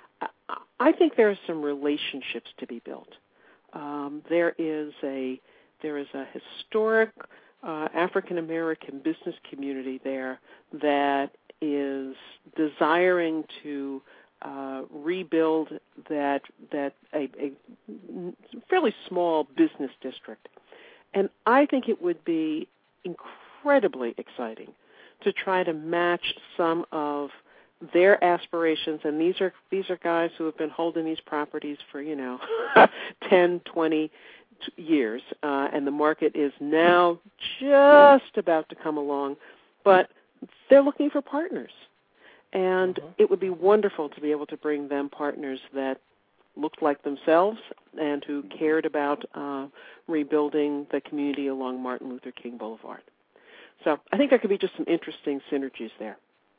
I think there are some relationships to be built. Um, there is a there is a historic uh, African American business community there that is desiring to uh, rebuild that that a, a fairly small business district, and I think it would be incredibly exciting to try to match some of their aspirations, and these are these are guys who have been holding these properties for, you know, ten, twenty years, uh, and the market is now just about to come along, but they're looking for partners. And mm-hmm. it would be wonderful to be able to bring them partners that looked like themselves and who cared about uh, rebuilding the community along Martin Luther King Boulevard. So I think there could be just some interesting synergies there.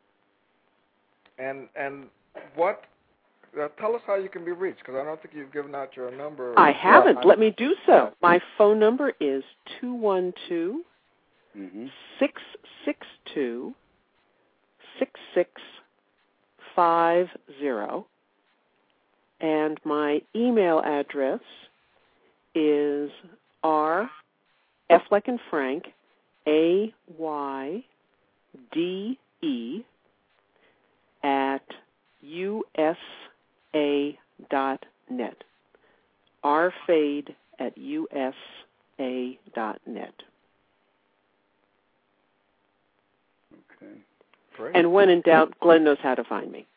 And and what? Uh, tell us how you can be reached, because I don't think you've given out your number. I haven't. Yeah, Let me do so. My phone number is two one two, six six two, six six five zero, and my email address is R, F like in Frank, A Y D E, at U S A dot net. rfade at U S A dot net. Okay. Great. And when in doubt, Glenn knows how to find me.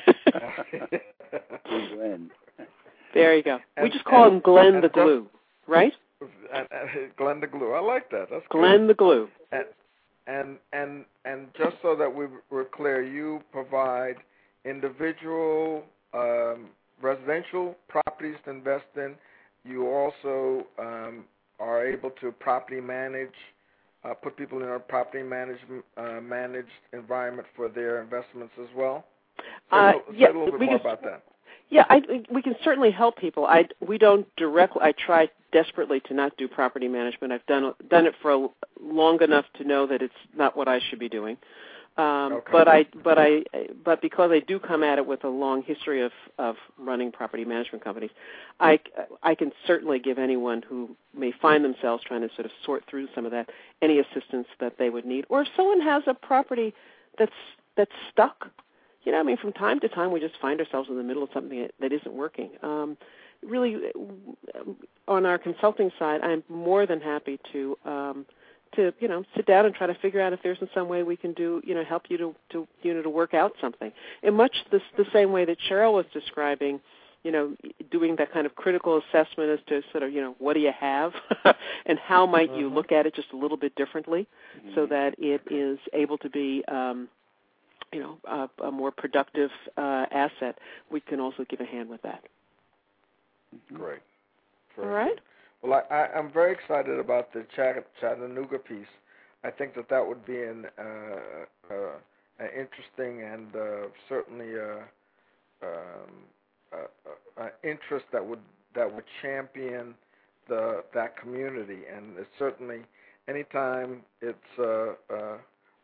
Glenn. There you go. And, we just call and, him Glenn and the Glue, just, right? And, and Glenn the Glue. I like that. That's Glenn good. the Glue. And, and and and just so that we we're clear, you provide individual um, residential properties to invest in. You also um, are able to property manage, uh, put people in a property management uh, managed environment for their investments as well. Say, Uh, say yeah, a little bit we more can, about that. Yeah, I, we can certainly help people. I, we don't directly. I try desperately to not do property management. I've done done it for a, long enough to know that it's not what I should be doing. Um, okay. But I, but I, but because I do come at it with a long history of, of running property management companies, I, I can certainly give anyone who may find themselves trying to sort of sort through some of that any assistance that they would need. Or if someone has a property that's that's stuck. You know, I mean, from time to time we just find ourselves in the middle of something that, that isn't working. Um, really, on our consulting side, I'm more than happy to, um, to you know, sit down and try to figure out if there's in some way we can do, you know, help you to, to you know, to work out something. In much the, the same way that Cheryl was describing, you know, doing that kind of critical assessment as to sort of, you know, what do you have, and how might uh-huh. you look at it just a little bit differently, mm-hmm. so that it is able to be. Um, you know, a, a more productive uh, asset, we can also give a hand with that. Great. All right. Good. Well, I, I, I'm very excited about the Chatt- Chattanooga piece. I think that that would be an, uh, uh, an interesting and uh, certainly uh, um, uh, uh, interest that would that would champion the that community. And it's certainly anytime it's uh, uh,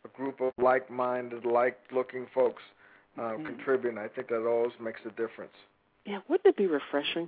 a group of like-minded, like-looking folks uh, mm-hmm. contributing. I think that always makes a difference. Yeah, wouldn't it be refreshing?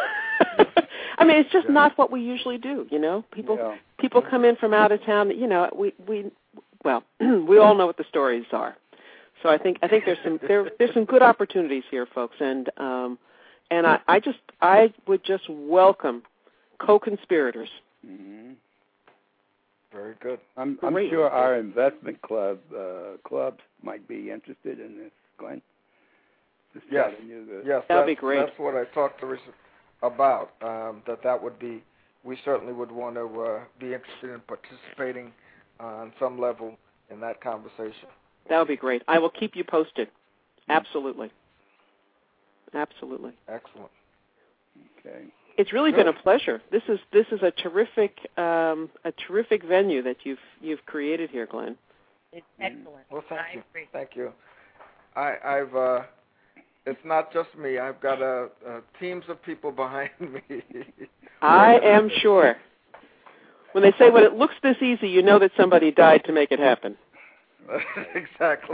I mean, it's just yeah. not what we usually do, you know. People yeah. people come in from out of town. You know, we we well, we all know what the stories are. So I think I think there's some there there's some good opportunities here, folks, and um, and I, I just I would just welcome co-conspirators. Mm-hmm. Very good. I'm, I'm sure our investment club uh, clubs might be interested in this, Glenn. Just yes, the, yes, that'd be great. That's what I talked to Risa about. Um, that that would be. We certainly would want to uh, be interested in participating uh, on some level in that conversation. That would be great. I will keep you posted. Absolutely. Absolutely. Excellent. Okay. It's really Good. been a pleasure. This is this is a terrific um, a terrific venue that you've you've created here, Glenn. It's excellent. Well, thank I you. agree. Thank you. I, I've uh, it's not just me. I've got uh, uh, teams of people behind me. I am sure. When they say when it looks this easy, you know that somebody died to make it happen. Exactly.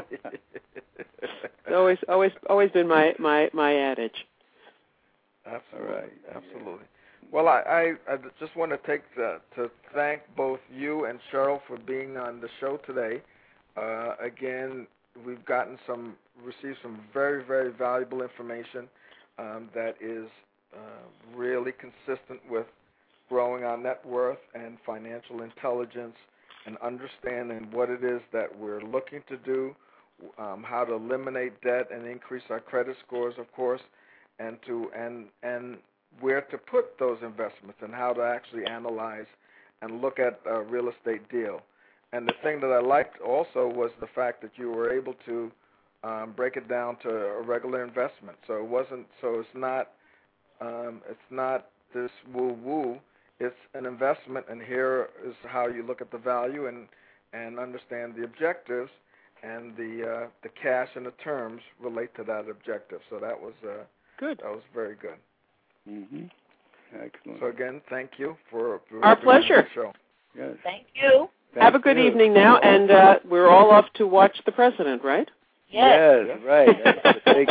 It's always always always been my my, my adage. Absolutely. Right. Absolutely. Well, I, I, I just want to take the, to thank both you and Cheryl for being on the show today. Uh, again, we've gotten some, received some very, very valuable information um, that is uh, really consistent with growing our net worth and financial intelligence and understanding what it is that we're looking to do, um, how to eliminate debt and increase our credit scores, of course, and to and and where to put those investments and how to actually analyze and look at a real estate deal. And the thing that I liked also was the fact that you were able to um, break it down to a regular investment. So it wasn't. So it's not. Um, it's not this woo-woo. It's an investment, and here is how you look at the value and and understand the objectives, and the uh, the cash and the terms relate to that objective. So that was. Uh, Good. That was very good. Mm-hmm. Excellent. So again, thank you for, for our pleasure. The show. Yes. Thank you. Thank Have a good you. evening now, and uh, we're all off to watch the president, right? Yes. Yes, right. Take,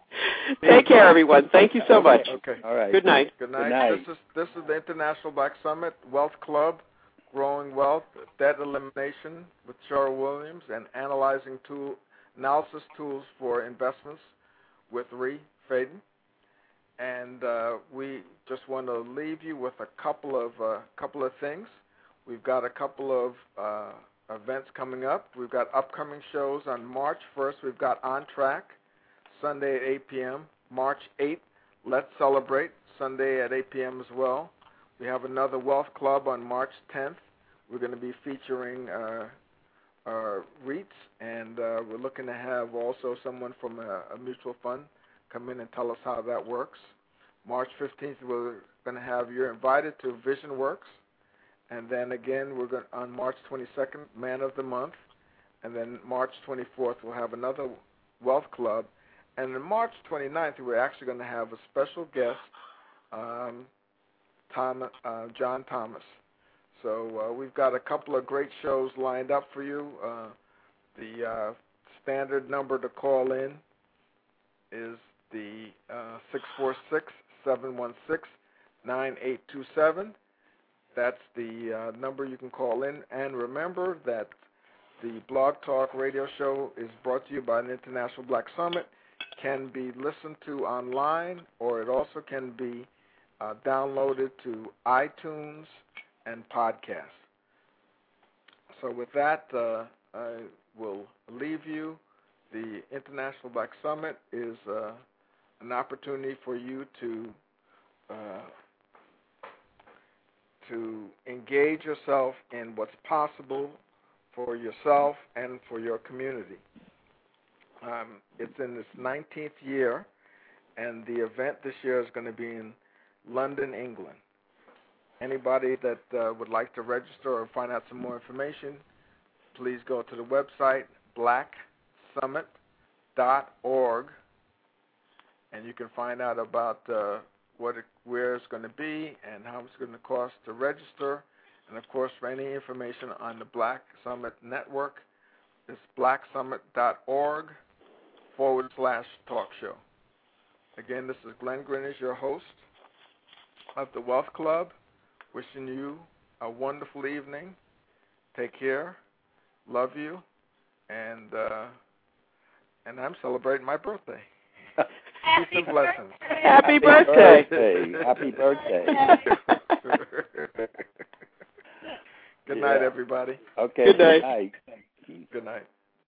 Take care, everyone. Thank you so much. Okay. All right. Good night. Good night. Good night. This is this is the International Black Summit Wealth Club, Growing Wealth, Debt Elimination with Cheryl Williams, and Analyzing tool Analysis Tools for Investments with Ree Faden. And uh, we just want to leave you with a couple of uh, couple of things. We've got a couple of uh, events coming up. We've got upcoming shows on March first. We've got On Track, Sunday at eight p.m. March eighth, Let's Celebrate, Sunday at eight p.m. as well. We have another Wealth Club on March tenth. We're going to be featuring uh, uh, REITs, and uh, we're looking to have also someone from a, a mutual fund come in and tell us how that works. March fifteenth, we're going to have, you're invited to Vision Works. And then again, we're going on March twenty-second, Man of the Month. And then March twenty-fourth, we'll have another Wealth Club. And then March twenty-ninth, we're actually going to have a special guest, um, Tom, uh, John Thomas. So uh, we've got a couple of great shows lined up for you. Uh, the uh, standard number to call in is the uh, six four six, seven one six, nine eight two seven. That's the uh, number you can call in. And remember that the Blog Talk radio show is brought to you by the International Black Summit, can be listened to online, or it also can be uh, downloaded to iTunes and podcasts. So with that, uh, I will leave you. The International Black Summit is uh, an opportunity for you to uh, to engage yourself in what's possible for yourself and for your community. Um, it's in its nineteenth year, and the event this year is going to be in London, England. Anybody that uh, would like to register or find out some more information, please go to the website black summit dot org, and you can find out about uh, what it, where it's going to be and how it's going to cost to register. And, of course, for any information on the Black Summit Network, It's blacksummit.org forward slash talk show. Again, this is Glenn Greenidge, your host of the Wealth Club, wishing you a wonderful evening. Take care. Love you. And uh, and I'm celebrating my birthday. Peace and blessings. Happy birthday. Happy birthday. Good night, everybody. Okay. Good night. Good night. Good night.